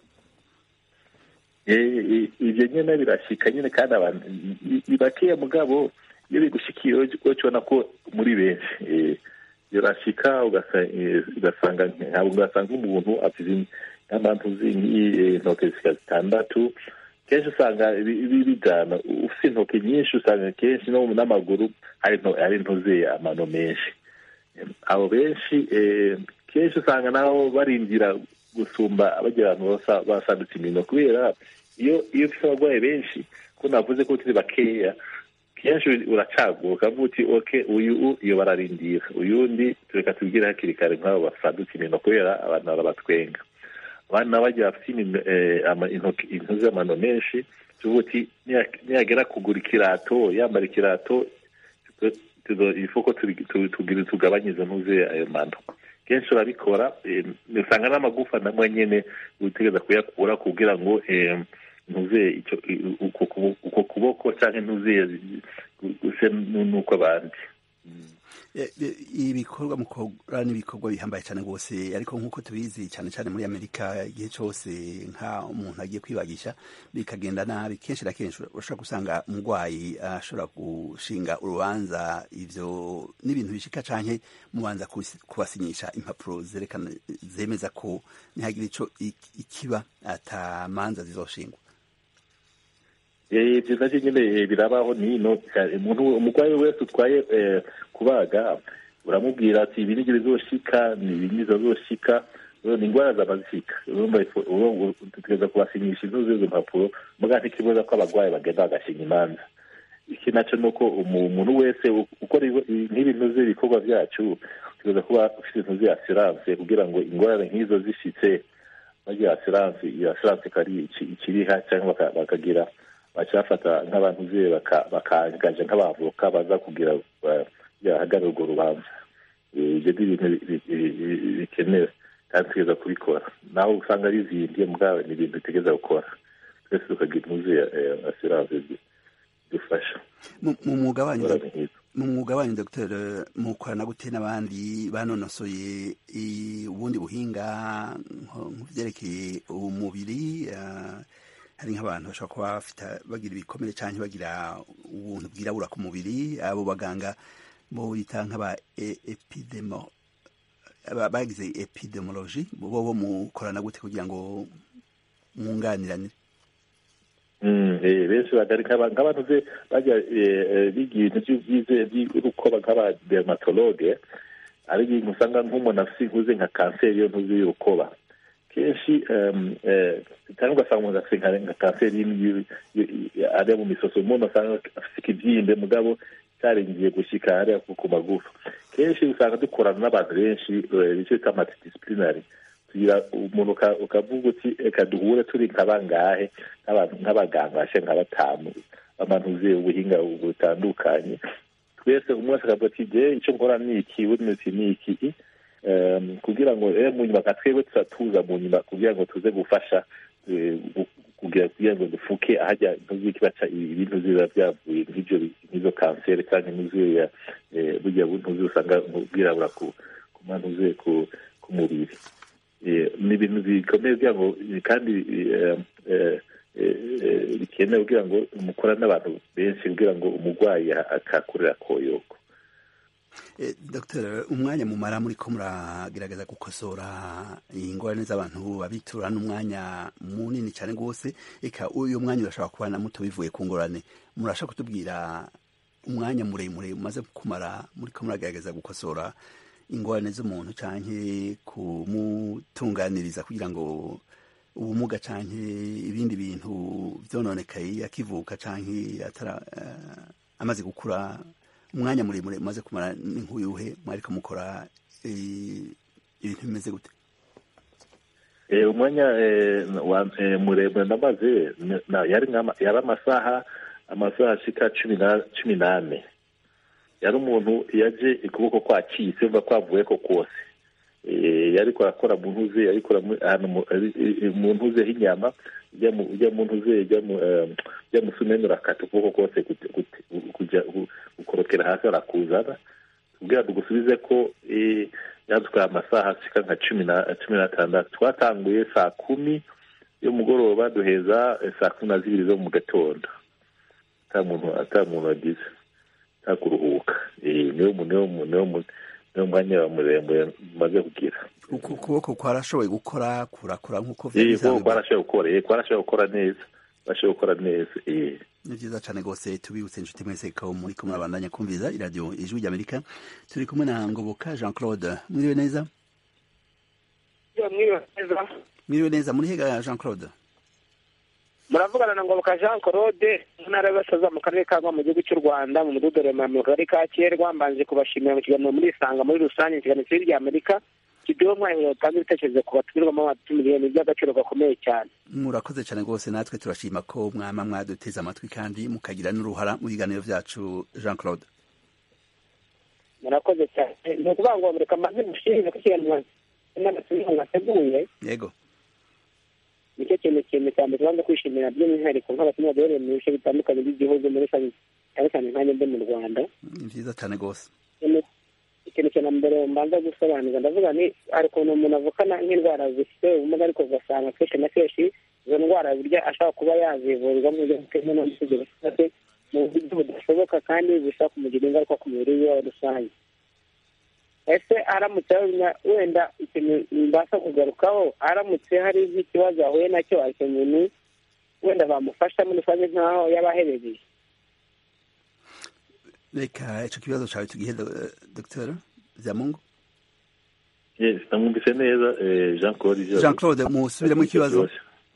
ibyo nyine birashika nyine kandi abantu bakeya mugabo iyo bigushikiye ubona ko muri benshi birashika ugasanga umuntu afite nk'abantu intoke zitandatu kenshi usanga bijyana ufite intoke nyinshi usanga kenshi no n'amaguru hari intuze amano menshi abo benshi kenshi usanga nabo barindira gusumba abagira abantu basandutse imino kubera iyo ufite abarwayi benshi ko navuze ko turi bakeya kenshi uracagura ukavuga uti oke uyu iyo bararindira uyundi tureka tubwire hakiri kare nk'abo basandutse imino kubera abantu barabatwenga abandi nabo bagira bafite intoki z'amano menshi tuvuga uti niyagera kugura ikirato yambara ikirato ifoko tugabanye izo ntuze ayo mano kenshi urabikora usanga n'amagufa namwe nyine utegereza kuyakura kugira ngo ntuze uko kuboko cyangwa ntuze guse n'uko abandi ibikorwa mukora n'ibikorwa bihambaye cyane rwose ariko nk'uko tubizi cyane cyane muri Amerika igihe cyose nka umuntu agiye kwibagisha bikagenda nabi kenshi na kenshi urashobora gusanga umurwayi ashobora gushinga urubanza ivyo n'ibintu bishika canke mubanza kubasinyisha impapuro zerekana zemeza ko ntihagira ico ikiba atamanza zizoshingwa ibyo navyo nyine birabaho nino umurwayi wese utwaye kubaga uramubwira ati ibi nibyo bizoshika ibi bizoshika ni ingwara z'amazika urumva tutegereza kubasinyisha izo mpapuro muga ntikibuza ko abarwayi bagenda bagashinga imanza iki naco nuko umuntu wese ukora nk'ibintu z'ibikorwa byacu tutegereza kuba ufite intu z'assurance kugira ngo ingorane nk'izo zishitse bagira assurance kari ikiriha cyangwa bakagira bacafata nk'abantu bakangaje nk'abavoka baza kugira yahagarara urwo rubanza ibyo n'ibintu bikenewe kandi tugeza kubikora naho usanga bizindiye mugabo ni ibintu tutegeza gukora twese tukagira intuze assurance dufasha mu mwuga wanyu Dr. mukorana gute n'abandi banonosoye ubundi buhinga nk'ivyerekeye umubiri hari nk'abantu bashobora kuba bagira ibikomere cyangwa bagira ubuntu bwirabura ku mubiri abo baganga bo bita nk'aba bagize epidemiology bo mukorana gute kugira ngo mwunganiranire benshi bagari nk'abantu bajya bigiye ibintu by'urukoba nk'aba dermatologue ari ibintu usanga nk'umuntu afite inkuze nka kanseri yo ntuzi y'urukoba kenshi cyangwa ugasanga umuntu afite nka kanseri ari mu misoso umuntu asanga afite ikibyimbe mugabo cyarengiye gushyika hariya ku magufa kenshi usanga dukorana n'abantu benshi icyo bita multidisciplinary tugira umuntu ukavuga uti reka duhure turi nk'abangahe nk'abaganga bashe nka batanu abantu uzi ubuhinga butandukanye twese umwe wese akavuga ati icyo nkora ni iki undi ni iki kugira ngo mu nyuma nka twebwe tuza mu nyuma kugira ngo tuze gufasha kugira ngo dufuke ahajya ntuzikibaca ibintu ziba byavuye nk'izo kanseri kandi ntuziya burya ntuzi usanga bwirabura ku mantuze ku mubiri ni ibintu bikomeye kugira ngo kandi bikenewe kugira ngo mukora n'abantu benshi kugira ngo umurwayi akakurira koyoko Dr umwanya mumara muri ko muragerageza gukosora ingorane z'abantu babitura n'umwanya munini cyane rwose eka uyu mwanya urashobora kuba na muto bivuye ku ngorane murashaka kutubwira umwanya muremure umaze kumara muri ko muragerageza gukosora ingorane z'umuntu canke kumutunganiriza kugira ngo ubumuga canke ibindi bintu vyononekaye akivuka canke amaze gukura umwanya muremure umaze kumara nk'uyuhe mwariko mukora ibintu bimeze gute? Umwanya muremure namaze yari amasaha ashika 18. Yari umuntu yaje ukuboko kwacitse mva kwavuyeko kose, yariko arakora mu ntuze, yarikora mu ntuze h'inyama ujya mu ntuze ujya musumeno rakata ukuboko kose kuja gukorokera hasi arakuzana kugira dugusubize ko yadutwaye amasaha ashika nka 16. Twatanguye saa 10 y'umugoroba duheza saa 12 zo mu gatondo, ata muntu wagize kuruhuka. Niyo mwanya muremure maze kugira. Ukuboko kwarashoboye gukora kurakura nk'uko kwarashoboye gukora neza, bashoboye gukora neza. Ni byiza cyane rwose. Tubibutse inshuti mwese ko muri kumwe abandanya kumviza iradiyo Ijwi ry'Amerika. Turi kumwe na Ngoboka Jean Claude. Mwiriwe neza? Mwiriwe neza. Muri hega Jean Claude? Muravugana na Ngoboka Jean Claude mu ntara y'Iburasirazuba mu karere ka Ngoma mu gihugu cy'u Rwanda mu mudugudu Rema mu karere ka Kirwa. Mbanje kubashimira mu kiganiro muri Isanga muri rusange, ikiganiro cy'Ijwi ry'Amerika kiduha umwanya utanga ibitekerezo ku batumirwamo abatumiye ni iby'agaciro gakomeye cyane. Murakoze cyane rwose, natwe turashima ko mwama mwaduteze amatwi kandi mukagira n'uruhara mu biganiro byacu. Jean Claude murakoze cyane. Ni ukuvuga ngo mureka maze mushimire ko ikiganiro n'abatumiye mwateguye. Yego, nicyo kintu cyane tubanza kwishimira by'umwihariko nk'abatumiye baherereye mu bice bitandukanye by'igihugu muri cyane cyane nkanjye mbe mu Rwanda. Ni byiza cyane rwose. Ikintu cya mbere mbanza gusobanura ndavuga ni ari ukuntu umuntu avukana nk'indwara zifite ubumuga ariko ugasanga kenshi na kenshi izo ndwara burya ashobora kuba yazivurwa mu buryo bwemewe n'amategeko mu buryo budashoboka kandi bishobora kumugira ingaruka ku mubiri we rusange. Ese aramutse wenda ikintu mbasha kugarukaho, aramutse hari nk'ikibazo ahuye nacyo ariko umuntu wenda bamufasha muri rusange nk'aho yabaherereye. Reka ico kibazo cyawe tugihe Dr. Vyamungu. Yes, namwumvise neza. Jean Claude musubiremo ikibazo.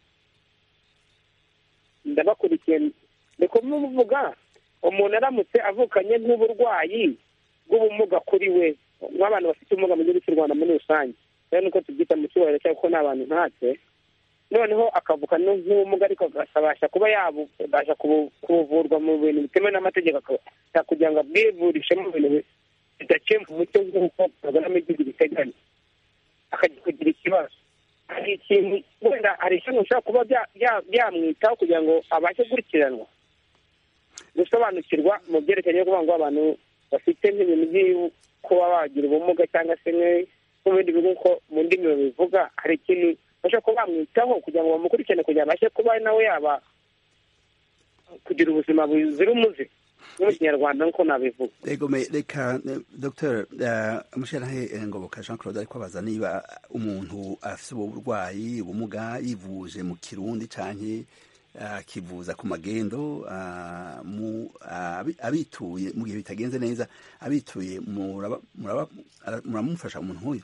Ndabakurikiye. Ndiko muvuga umuntu aramutse avukanye nk'uburwayi bw'ubumuga kuri we nk'abantu bafite ubumuga mu gihugu cy'u Rwanda muri rusange, rero nuko tubyita mu cyubahiro cyangwa ko n'abantu nkatwe, noneho akavuka nk'ubumuga ariko akabasha kuba yabasha kuvurwa mu bintu bitemewe n'amategeko kugira ngo abwivurishe mu bintu bidaciye mu mucyo nk'uko porogaramu y'igihugu biteganya, akajya kugira ikibazo. Hari ikintu wenda hari ikintu ushobora kuba byamwitaho kugira ngo abashe gukurikiranwa, gusobanukirwa mu byerekeranye no kuvuga ngo abantu bafite nk'ibintu by'uko kuba bagira ubumuga cyangwa se mu bindi bihugu ko mu ndimi babivuga, hari ikintu bashobora kuba bamwitaho kugira ngo bamukurikirane kugira ngo abashe kuba nawe yaba kugira ubuzima buzira umuze mu Kinyarwanda nk'uko nabivuga. Ego reka Dr. Musherahe Ngoboka Jean Claude ariko abaza niba umuntu afite uburwayi ubumuga yivuje mu Kirundi canke akivuza ku magendo abituye mu gihe bitagenze neza, abituye muramufasha umuntu nk'uyu?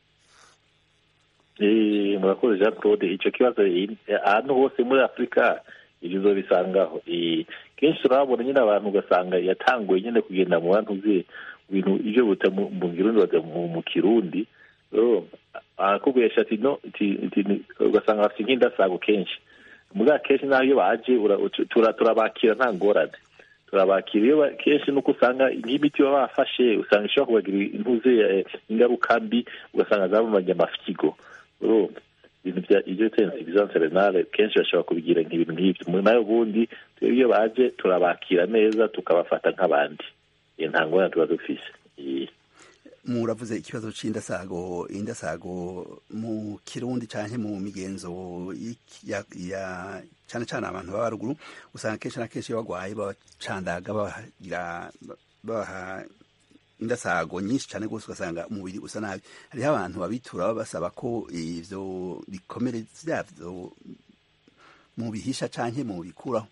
Murakoze Jean Claude. Icyo kibazo ahantu hose muri Afurika ibizo bisangaho. Kenshi turabona nyine abantu ugasanga yatanguye nyine kugenda mu bantu ze ibintu ibyo buta mu Kirundi baza mu Kirundi, akubwesha ati no ugasanga afite nk'indasago kenshi muga kenshi naho iyo baje turabakira nta ngorane, turabakira iyo kenshi nuko usanga nk'imiti baba bafashe usanga ishobora kubagira intuze ingaruka mbi, ugasanga zabamanye amafigo. Ibintu bya insuffisance renale kenshi bashobora kubigira nk'ibintu nk'ibyo, nayo ubundi iyo baje turabakira neza tukabafata nk'abandi, nta ngorane tuba dufise. Muravuze ikibazo c'indasago, indasago mu Kirundi canke mu migenzo ya cyane cyane abantu baba ruguru usanga kenshi na kenshi bagwaye bacandaga baha indasago nyinshi cyane rwose ugasanga umubiri usa nabi hariho abantu babitura basaba ko ivyo bikomere vyavyo mu bihisha canke mu bikuraho.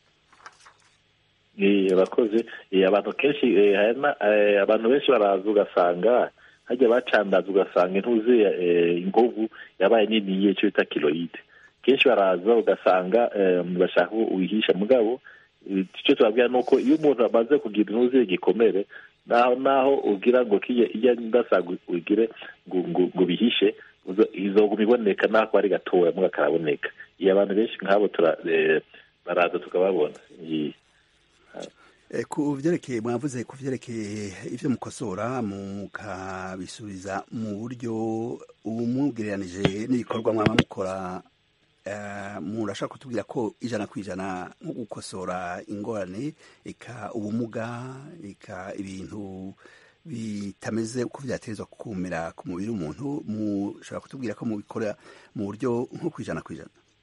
Abakozi abantu kenshi abantu benshi baraza ugasanga hajya bacandaza ugasanga intuzuye inkovu yabaye nini y'icyo bita kiloide. Kenshi baraza ugasanga bashaka uyihisha mugabo icyo tubabwira nuko iyo umuntu amaze kugira intuzuye gikomere naho ugira ngo iya ndasaga ugire ngo bihishe izoguma iboneka nako ari gatoya muga karaboneka. Iyo abantu benshi nk'abo baraza tukababona. Ku vyerekeye mwavuze ku vyerekeye ivyo mukosora mukabisubiza mu buryo ubumugereranije n'ibikorwa mwaba mukora, murashaka kutubwira ko 100% nko gukosora ingorane eka ubumuga eka ibintu bitameze uko vyaterezwa kumera ku mubiri w'umuntu, mushaka kutubwira ko mubikora mu buryo nko 100%?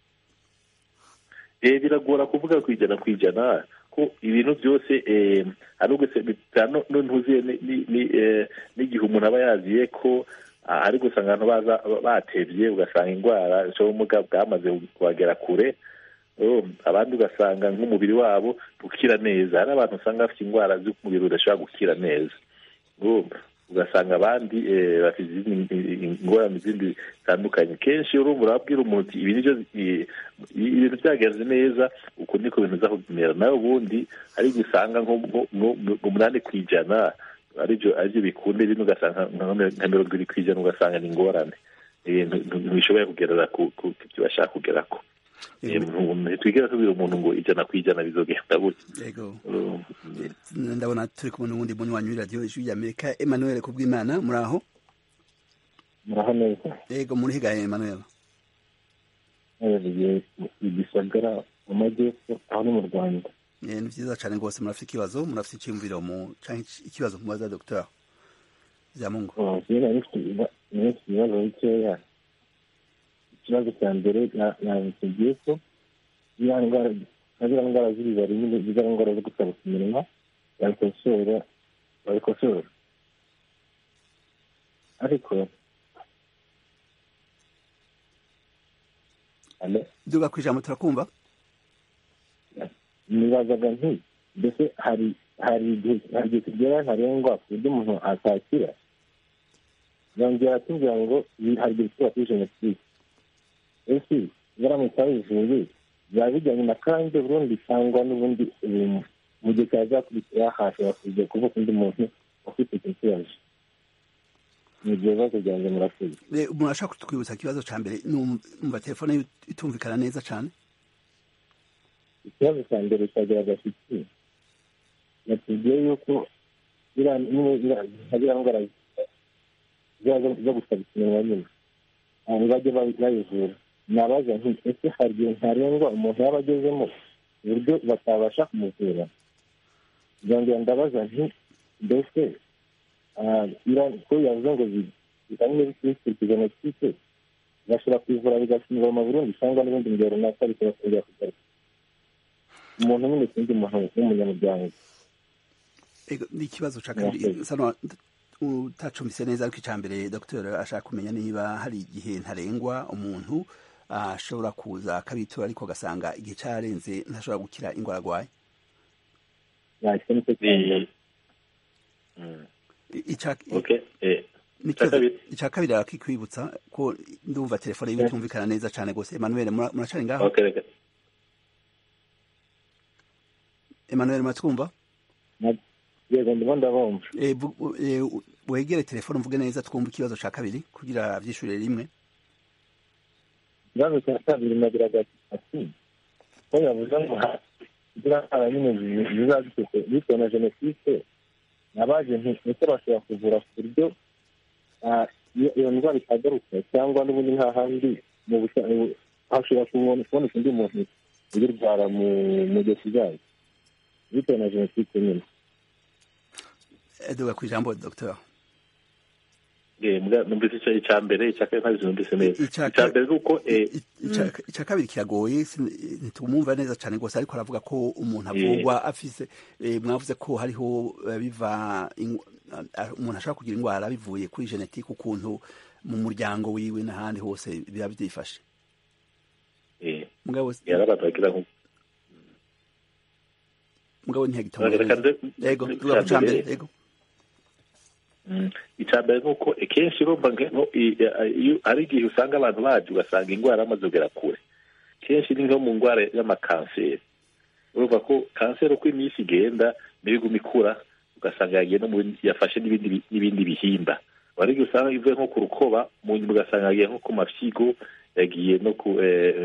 Biragora kuvuga 100% ko ibintu byose ari ugese bitano ntuziye n'igihe umuntu aba yaziye ko ari gusanga abantu baza batevye ugasanga ingwara z'ubumuga bwamaze kubagera kure, abandi ugasanga nk'umubiri wabo ukira neza. Hari abantu usanga bafite ingwara z'umubiri udashobora gukira neza, ugasanga abandi bafite ingorane zindi zitandukanye. Kenshi urumva urabwira umuntu ibintu byagenze neza uko niko bintu biza kumera, nawe ubundi ari gusanga nko 8% aribyo bikunde, ibintu ugasanga nka 20% ugasanga ni ingorane, ntibishoboye kugerera ku byo bashaka kugerako. Twigera tubwira umuntu ngo 100% bizogenda gutya. Yego, ndabona turi kumwe n'ubundi munywanyi w'iradiyo Ijwi ry'Amerika, Emmanuel Kubwimana. Muraho neza? Yego, muri higaye Emmanuel? Igisagara mu majyepfo aho ni mu Rwanda. Ni byiza cyane rwose. Murafite ikibazo, murafite icyumviro canke ikibazo mubaza Dr. Byamungu? Ibibazo bikeya. Ikibazo cya mbere tugiye ko ziriya ndwara z'ibibari nyine ziriya ndwara zo gutabuka iminwa babikosora ariko duga ku ijambo turakumva. nibazaga nti mbese hari igihe tugera ntarengwa ku buryo umuntu atakira, yongera atubwira ngo hari igihe tuba kuri jenoside. ese baramutse babivuye byaba bijyanye na kandi Burundi cyangwa n'ubundi mu gihe cyazakurikira hashobora kujya kuvuka undi muntu ufite icyo kibazo? ni ibyo bibazo byanjye. murakoze. Murashaka kutwibutsa ikibazo cya mbere? numva telefone itumvikana neza cyane. Ikibazo cya mbere cyagaragaza iki? natubwiye yuko ziriya ndwara zo gusaba ikimenywa nyine abantu bajya bayivura. nabaza nti ese hari igihe ntarengwa umuntu yaba agezemo ku buryo batabasha kumuvura? byongera ndabaza nti mbese ko yavuze ngo vitamine bikurikiza jenoside bashobora kwivura bigasubira mu Burundi cyangwa n'ibindi ngero runaka bikaba kongera kugaruka umuntu nyine sinzi umuntu w'umunyamuryango? Ni ikibazo cya kabiri utacumbise neza, ariko icya mbere Dr. ashaka kumenya niba hari igihe ntarengwa umuntu ashobora kuza akabitura ariko agasanga igihe cyarenze ntashobora gukira indwara arwaye. Icya kabiri arakikwibutsa ko ndumva telefone yiwe itumvikana neza cyane rwose. Emmanuel, muracari ngaho? Emmanuel, muratwumva? Yego, ndimo ndabumva. Wegere telefone mvuge neza twumva ikibazo cya kabiri kugira vyishure rimwe. Ikibazo cya kabiri nagiraga ati ko yavuze ngo ziriya nyine zizazifite bitewe na jenoside, nabaje nti ese bashobora kuvura ku buryo iyo ndwara itagaruka cyangwa n'ubundi nta handi hashobora kuboneka undi muntu uyirwara mu gihe kizaza bitewe na jenoside nyine? Duga ku ijambo Dr. numvise icya mbere, icya kabiri ntabwo numvise neza. Icya mbere ni uko icya kabiri kiragoye ntitumwumva neza cyane rwose, ariko aravuga ko umuntu avugwa afise, mwavuze ko hariho biva umuntu ashobora kugira indwara bivuye kuri genetike ukuntu mu muryango wiwe n'ahandi hose biba byifashe mugabo ntiyagitomora yego tuvuga ku cambere yego icambere nuko kenshi urumva hari igihe usanga abantu baje ugasanga indwara amaze kugera kure kenshi ni nko mu ndwara y'amakanseri urumva ko kanseri uko iminsi igenda n'ibiguma ikura ugasanga yagiye no yafashe n'ibindi bihimba wari igihe usanga ivuye nko ku rukoba mu nyuma ugasanga yagiye nko ku mafyigo yagiye no ku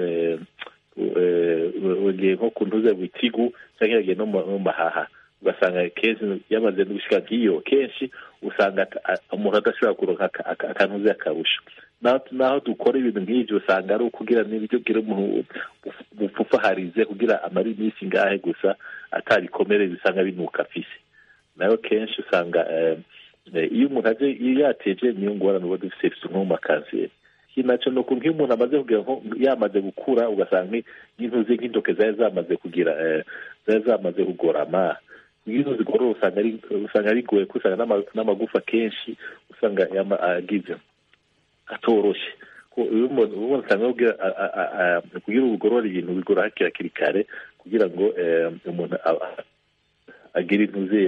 yagiye nko ku ntuze bw'itigu cyangwa yagiye no mu mahaha ugasanga kenshi yamaze no gushika nk'iyo kenshi usanga umuntu adashobora kuronka akantuze akarusha naho dukora ibintu nk'ibyo usanga ari ukugira n'ibyo bwira umuntu bupfupfaharize kugira amara iminsi ngahe gusa atarikomere bisanga binuka afise nayo kenshi usanga iyo umuntu aje yateje niyo ngorane uba dufise nko mu makanseri naco nuko nk'iyo umuntu amaze kugira nko yamaze gukura ugasanga nk'intuze nk'intoke zari zamaze kugira zari zamaze kugorama iyo zigorora usanga bigoye kusanga n'amagufa kenshi usanga agize atoroshe iyo umuntu usanga kugira ubugorora ibintu bigora hakiri kare kugira ngo umuntu agire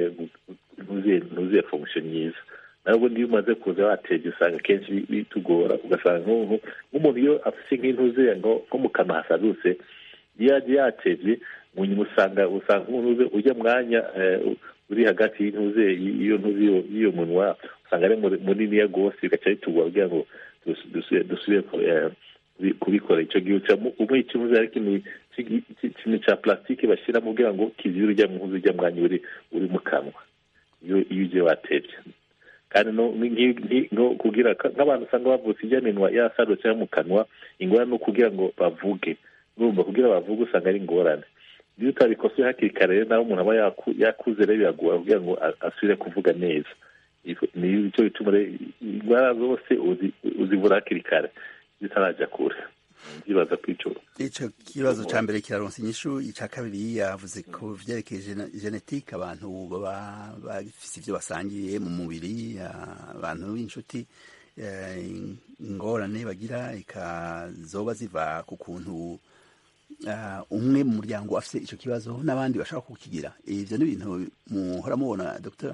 intuze function yiza nabwo ndiyo umaze kuza wateje usanga kenshi bitugora ugasanga nk'umuntu iyo afise nk'intuze nko mu kanwa hasadutse iyo yaje yateje mu nyuma usanga nk'unuze ujya mwanya uri hagati y'intuze iyo munwa usanga ari munini gose bigaca bitugora kugira ngo dusubire kubikora icyo gihe umwe ikimuze ari ikintu cya plastique bashyiramo kugira ngo kizire ujya muhuze ujya mwanya uri mu kanwa iyo uje watebye kandi no kugira nk'abantu usanga bavutse ijya minwa yasadutse mu kanwa ingorane no kugira ngo bavuge urumva kugira bavuge usanga ari ingorane iyo utabikosoye hakiri kare rero naho umuntu aba yakuze rero biragora kugira ngo asubire kuvuga neza nicyo bituma indwara zose uzivura hakiri kare zitaraja kure zibaza kwicura ico kibazo ca mbere kiraronse inyishu ica kabiri yavuze ko vyerekeye genetike abantu baba bafise ivyo basangiye mu mubiri abantu b'inshuti ingorane bagira ikazoba ziva ku kuntu umwe mu muryango afise ico kibazo n'abandi bashaka kukigira ivyo ni ibintu muhora mubona docteur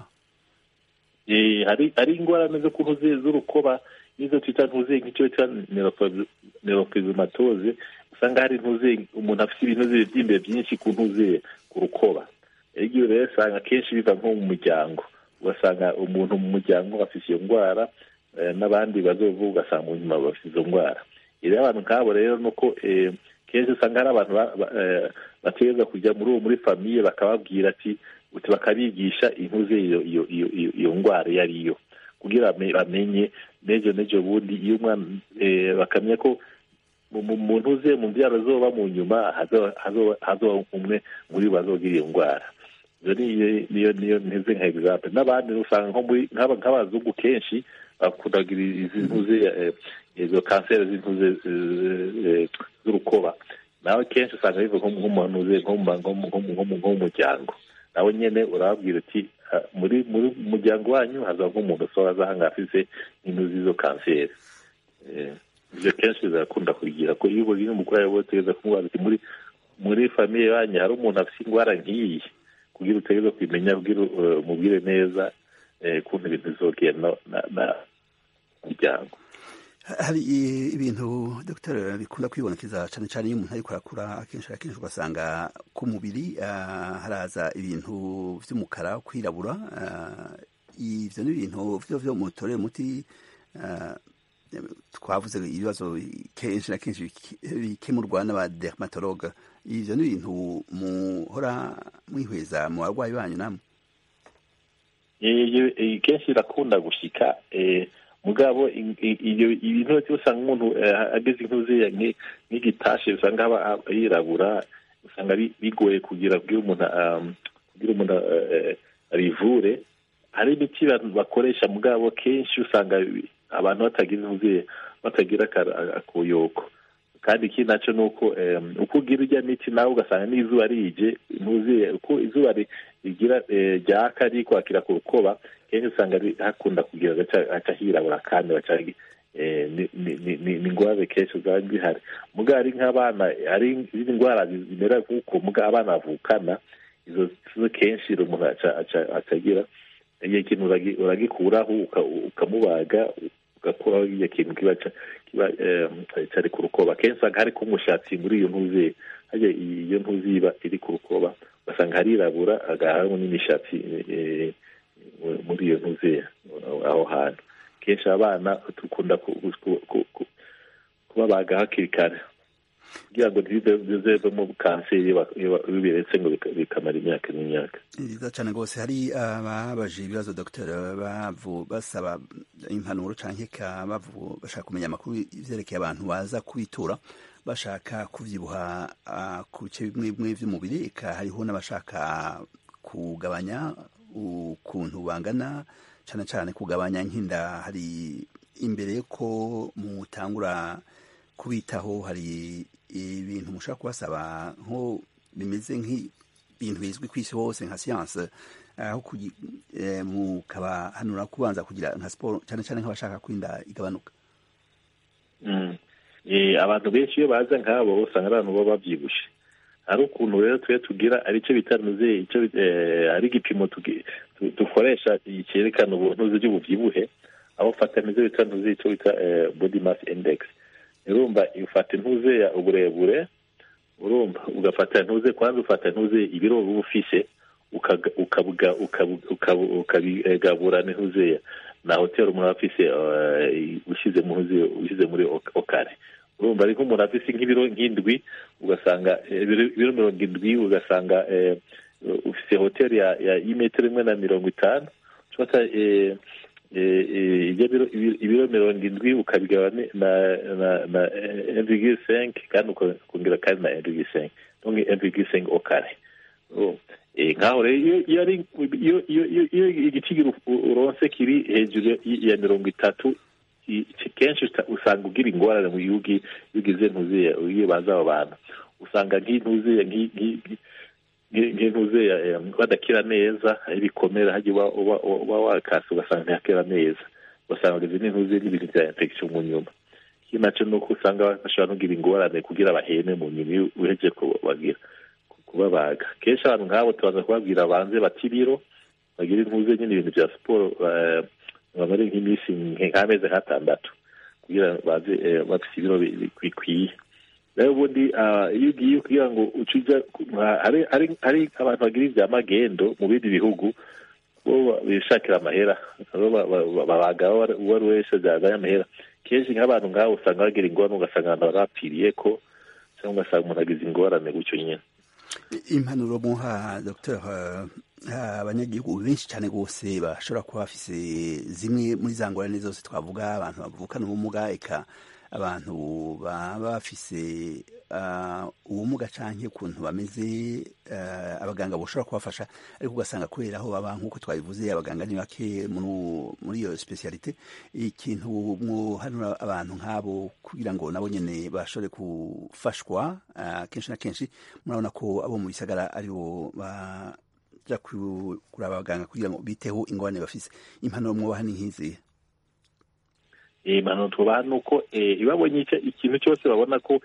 hari ingorane zo kuhuze z'urukoba nizo twita ntuze nk'icyo bita neurofibromatosis usanga hari ntuze umuntu afite ibintu by'imbere byinshi ku ntuze ku rukoba iyo rero usanga kenshi biva nko mu muryango ugasanga umuntu mu muryango afite iyo ndwara n'abandi bazovuga ugasanga mu nyuma bafite izo ndwara rero abantu nk'abo rero nuko kenshi usanga hari abantu bategereza kujya muri famiye bakababwira ati bakabigisha intuze iyo ndwara iyo ariyo kugira bamenye nejo bundi iyo umwana bakamenya ko mu ntuze mu byaro zoba mu nyuma hazoba umwe muri bazogira iyo ndwara niyo nteze nka example n'abandi usanga nk'abazungu kenshi bakunda kugira izi ntuze izo kanseri z'intuze z'urukoba nawe kenshi usanga biva nko mu muryango nawe nyene urababwira uti muri muryango wanyu haza nk'umuntu usohora azahanga afise intu z'izo kanseri ivyo kenshi birakunda kugira ko iyo ubonye umurwayi wese utegeza kumubwira uti muri famiye yanyu hari umuntu afise indwara nk'iyi kugira utegeza kubimenya kugira umubwire neza kuntu ibintu bizogenda na muryango hari ibintu docteur bikunda kwibonekeza cyane cyane iyo umuntu ariko arakura akenshi ugasanga ku mubiri haraza ibintu vy'umukara kwirabura ivyo ni ibintu vyo mutorera umuti twavuze ibibazo kenshi na kenshi bikemurwa n'abadermatologue ivyo ni ibintu muhora mwihweza mu barwayi banyu namwe kenshi birakunda gushika mugabo ibintu byose usanga umuntu ageze intuze nk'igitashe usanga aba yirabura usanga bigoye kugira umuntu abivure hari imiti bakoresha mugabo kenshi usanga abantu batagira intuze batagira akoyoko kandi ikindi nacyo ni uko uko ugira ujya miti nawe ugasanga n'izuba rije ntuziye uko izuba rigira ryaka rikwakira ku rukoba kenshi usanga hakunda kugira gaca hirabura kandi ni ingwara kenshi zaba zihari muga ari nk'abana ari izindi ndwara zimera nk'uko muga abana bavukana izo kenshi umuntu acagira iyo kintu uragikuraho ukamubaga ugakuraho iyo kintu kiba cyari ku rukoba kenshi usanga hari k'umushatsi muri iyo ntuzi hajya iyo ntuzi iba iri ku rukoba ugasanga harirabura harimo n'imishatsi muri iyo ntuzi aho hantu kenshi abana dukunda kubabaga hakiri kare kugira ngo ntibizevemo kanseri iyo biretse ngo bikamara imyaka n'imyaka. Ni byiza cyane rwose. Hari ababaje ibibazo dogiteri basaba impanuro cyangwa bashaka kumenya amakuru ivyerekeye abantu baza kubitura bashaka kuvyibuha ku bice bimwe bimwe vy'umubiri, hariho n'abashaka kugabanya ukuntu bangana, cyane cyane kugabanya nk'inda. Hari imbere ko mutangura kubitaho hari ibintu mushaka kubasaba nko bimeze nk'ibintu bizwi ku isi hose nka siyanse, aho mukabahanura kubanza kugira nka siporo, cyane cyane nk'abashaka kwinda igabanuka. Abantu benshi iyo baza nk'abo usanga abantu baba babyibushe. Hari ukuntu rero twe tugira aricyo bitanuze ari igipimo dukoresha cyerekana ubuntuzi bw'ububyibuhe, aho ufata nizo bitanuze icyo bita body mass index. Urumva ufata intuze ya uburebure, urumva ugafata intuze kwanza ufata intuze ibiro uba ufise ukabigabura n'intuze na hoteli umuntu afise ushyize muri okare. Urumva ari nk'umuntu afise nk'ibiro nk'indwi ugasanga ibiro 70 ugasanga ufise hoteli ya 1.50 cyota ibiro 70 ukabigabana na 1.5 kandi ukongera kandi na 1.5 donc 1.5 okare. Nkaho rero iyo igiciro uronse kiri hejuru ya 30 kenshi usanga ugira ingorane mu yugi yugize ntuziye iyo baza abo bantu usanga nk'intuziye nk'intuziye badakira neza ibikomera haje uba wakasa ugasanga ntakira neza ugasanga izi n'intuziye n'ibintu bya infection mu nyuma. Iki nacyo nuko usanga bashobora kugira ingorane kugira abahene mu nyuma uheje kubagira kubabaga. Kenshi abantu nk'abo tubanza kubabwira banze batibiro bagira intuziye nyine ibintu bya siporo bamare nk'imisi nk'amezi 6 kugira baze bafise ibiro bikwiye. Rero ubundi iyo ugiye kugira ngo ucuja hari abantu bagira ibya magendo mu bindi bihugu bo bishakira amahera babaga uwari wese byaza amahera. Kenshi nk'abantu nk'abo usanga bagira ingorane ugasanga abantu barapfiriye ko cyangwa ugasanga umuntu agize ingorane gutyo nyine. Impanuro muha Dr. Abanyagihugu benshi cyane rwose bashobora kuba bafise zimwe muri za ngorane zose twavuga, abantu bavukana ubumuga, eka abantu baba bafise ubumuga canke ukuntu bameze, abaganga boshobora kubafasha, ariko ugasanga kubera aho baba nk'uko twabivuze abaganga ni bake muri iyo specialite. Ikintu muhanura abantu nk'abo kugira ngo nabo nyene bashobore gufashwa, kenshi na kenshi murabona ko abo mu bisagara aribo baja kuraba abaganga kugira ngo biteho ingorane bafise. Impanuro mwobaha ni nk'izi? Impanuro tubaha nuko ibabonye ikintu cyose babona ko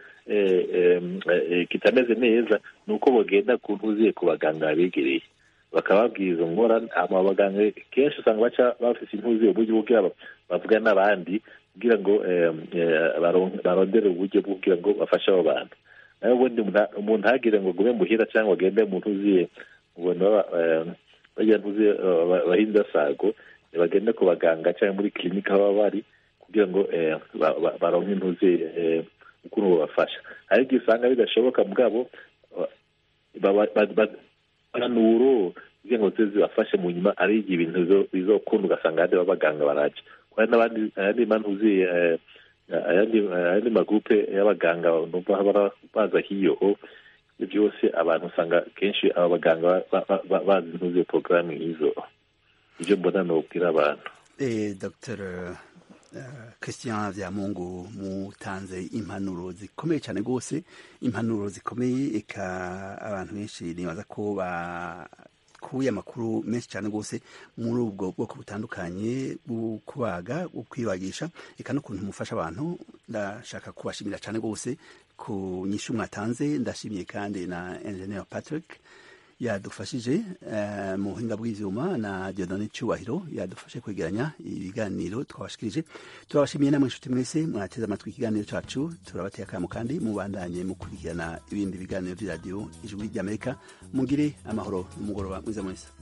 kitameze neza nuko bagenda ku ntuziye ku baganga begereye bakababwira izo ngorane. Abaganga kenshi usanga baca bafise intuziye uburyo bw'aba bavuga n'abandi kugira ngo barondere uburyo bwo kugira ngo bafashe abo bantu. Nayo ubundi umuntu hagire ngo gume muhira cyangwa agende mu ntuziye ubona bajya ntuziye bahinda sago bagende ku baganga cyangwa muri clinic aho bari kugira ngo baronke intuziye ukuntu babafasha. Ariko usanga bidashoboka mugabo banuro kugira ngo zibafashe mu nyuma ari ibintu bizokunda ugasanga hadi babaganga baraje kandi n'abandi ayandi mantuziye ayandi magrupe y'abaganga numva baza hiyo byose abantu usanga kenshi abaganga bazi intuziye programme nk'izo. Ibyo mbona nobwira abantu. Dr. Christian Vyamungu mutanze impanuro zikomeye cyane rwose, impanuro zikomeye, eka abantu benshi nibaza ko bakuye amakuru menshi cyane rwose muri ubwo bwoko butandukanye bwo kubaga, bwo kwibagisha, eka n'ukuntu mufasha abantu. Ndashaka kubashimira cyane rwose ku nyishu mwatanze. Ndashimiye kandi na Engineer Patrick yadufashije mu buhinga bw'ivyuma, na Dieudonné Cyubahiro yadufashe kwegeranya ibiganiro twabashikirije. Turabashimiye namwe inshuti mwese mwateze amatwi ikiganiro cacu. Turabateye akamo kandi mubandanye mukurikirana ibindi biganiro by'iradiyo Ijwi ry'Amerika. Mugire amahoro n'umugoroba mwiza mwese.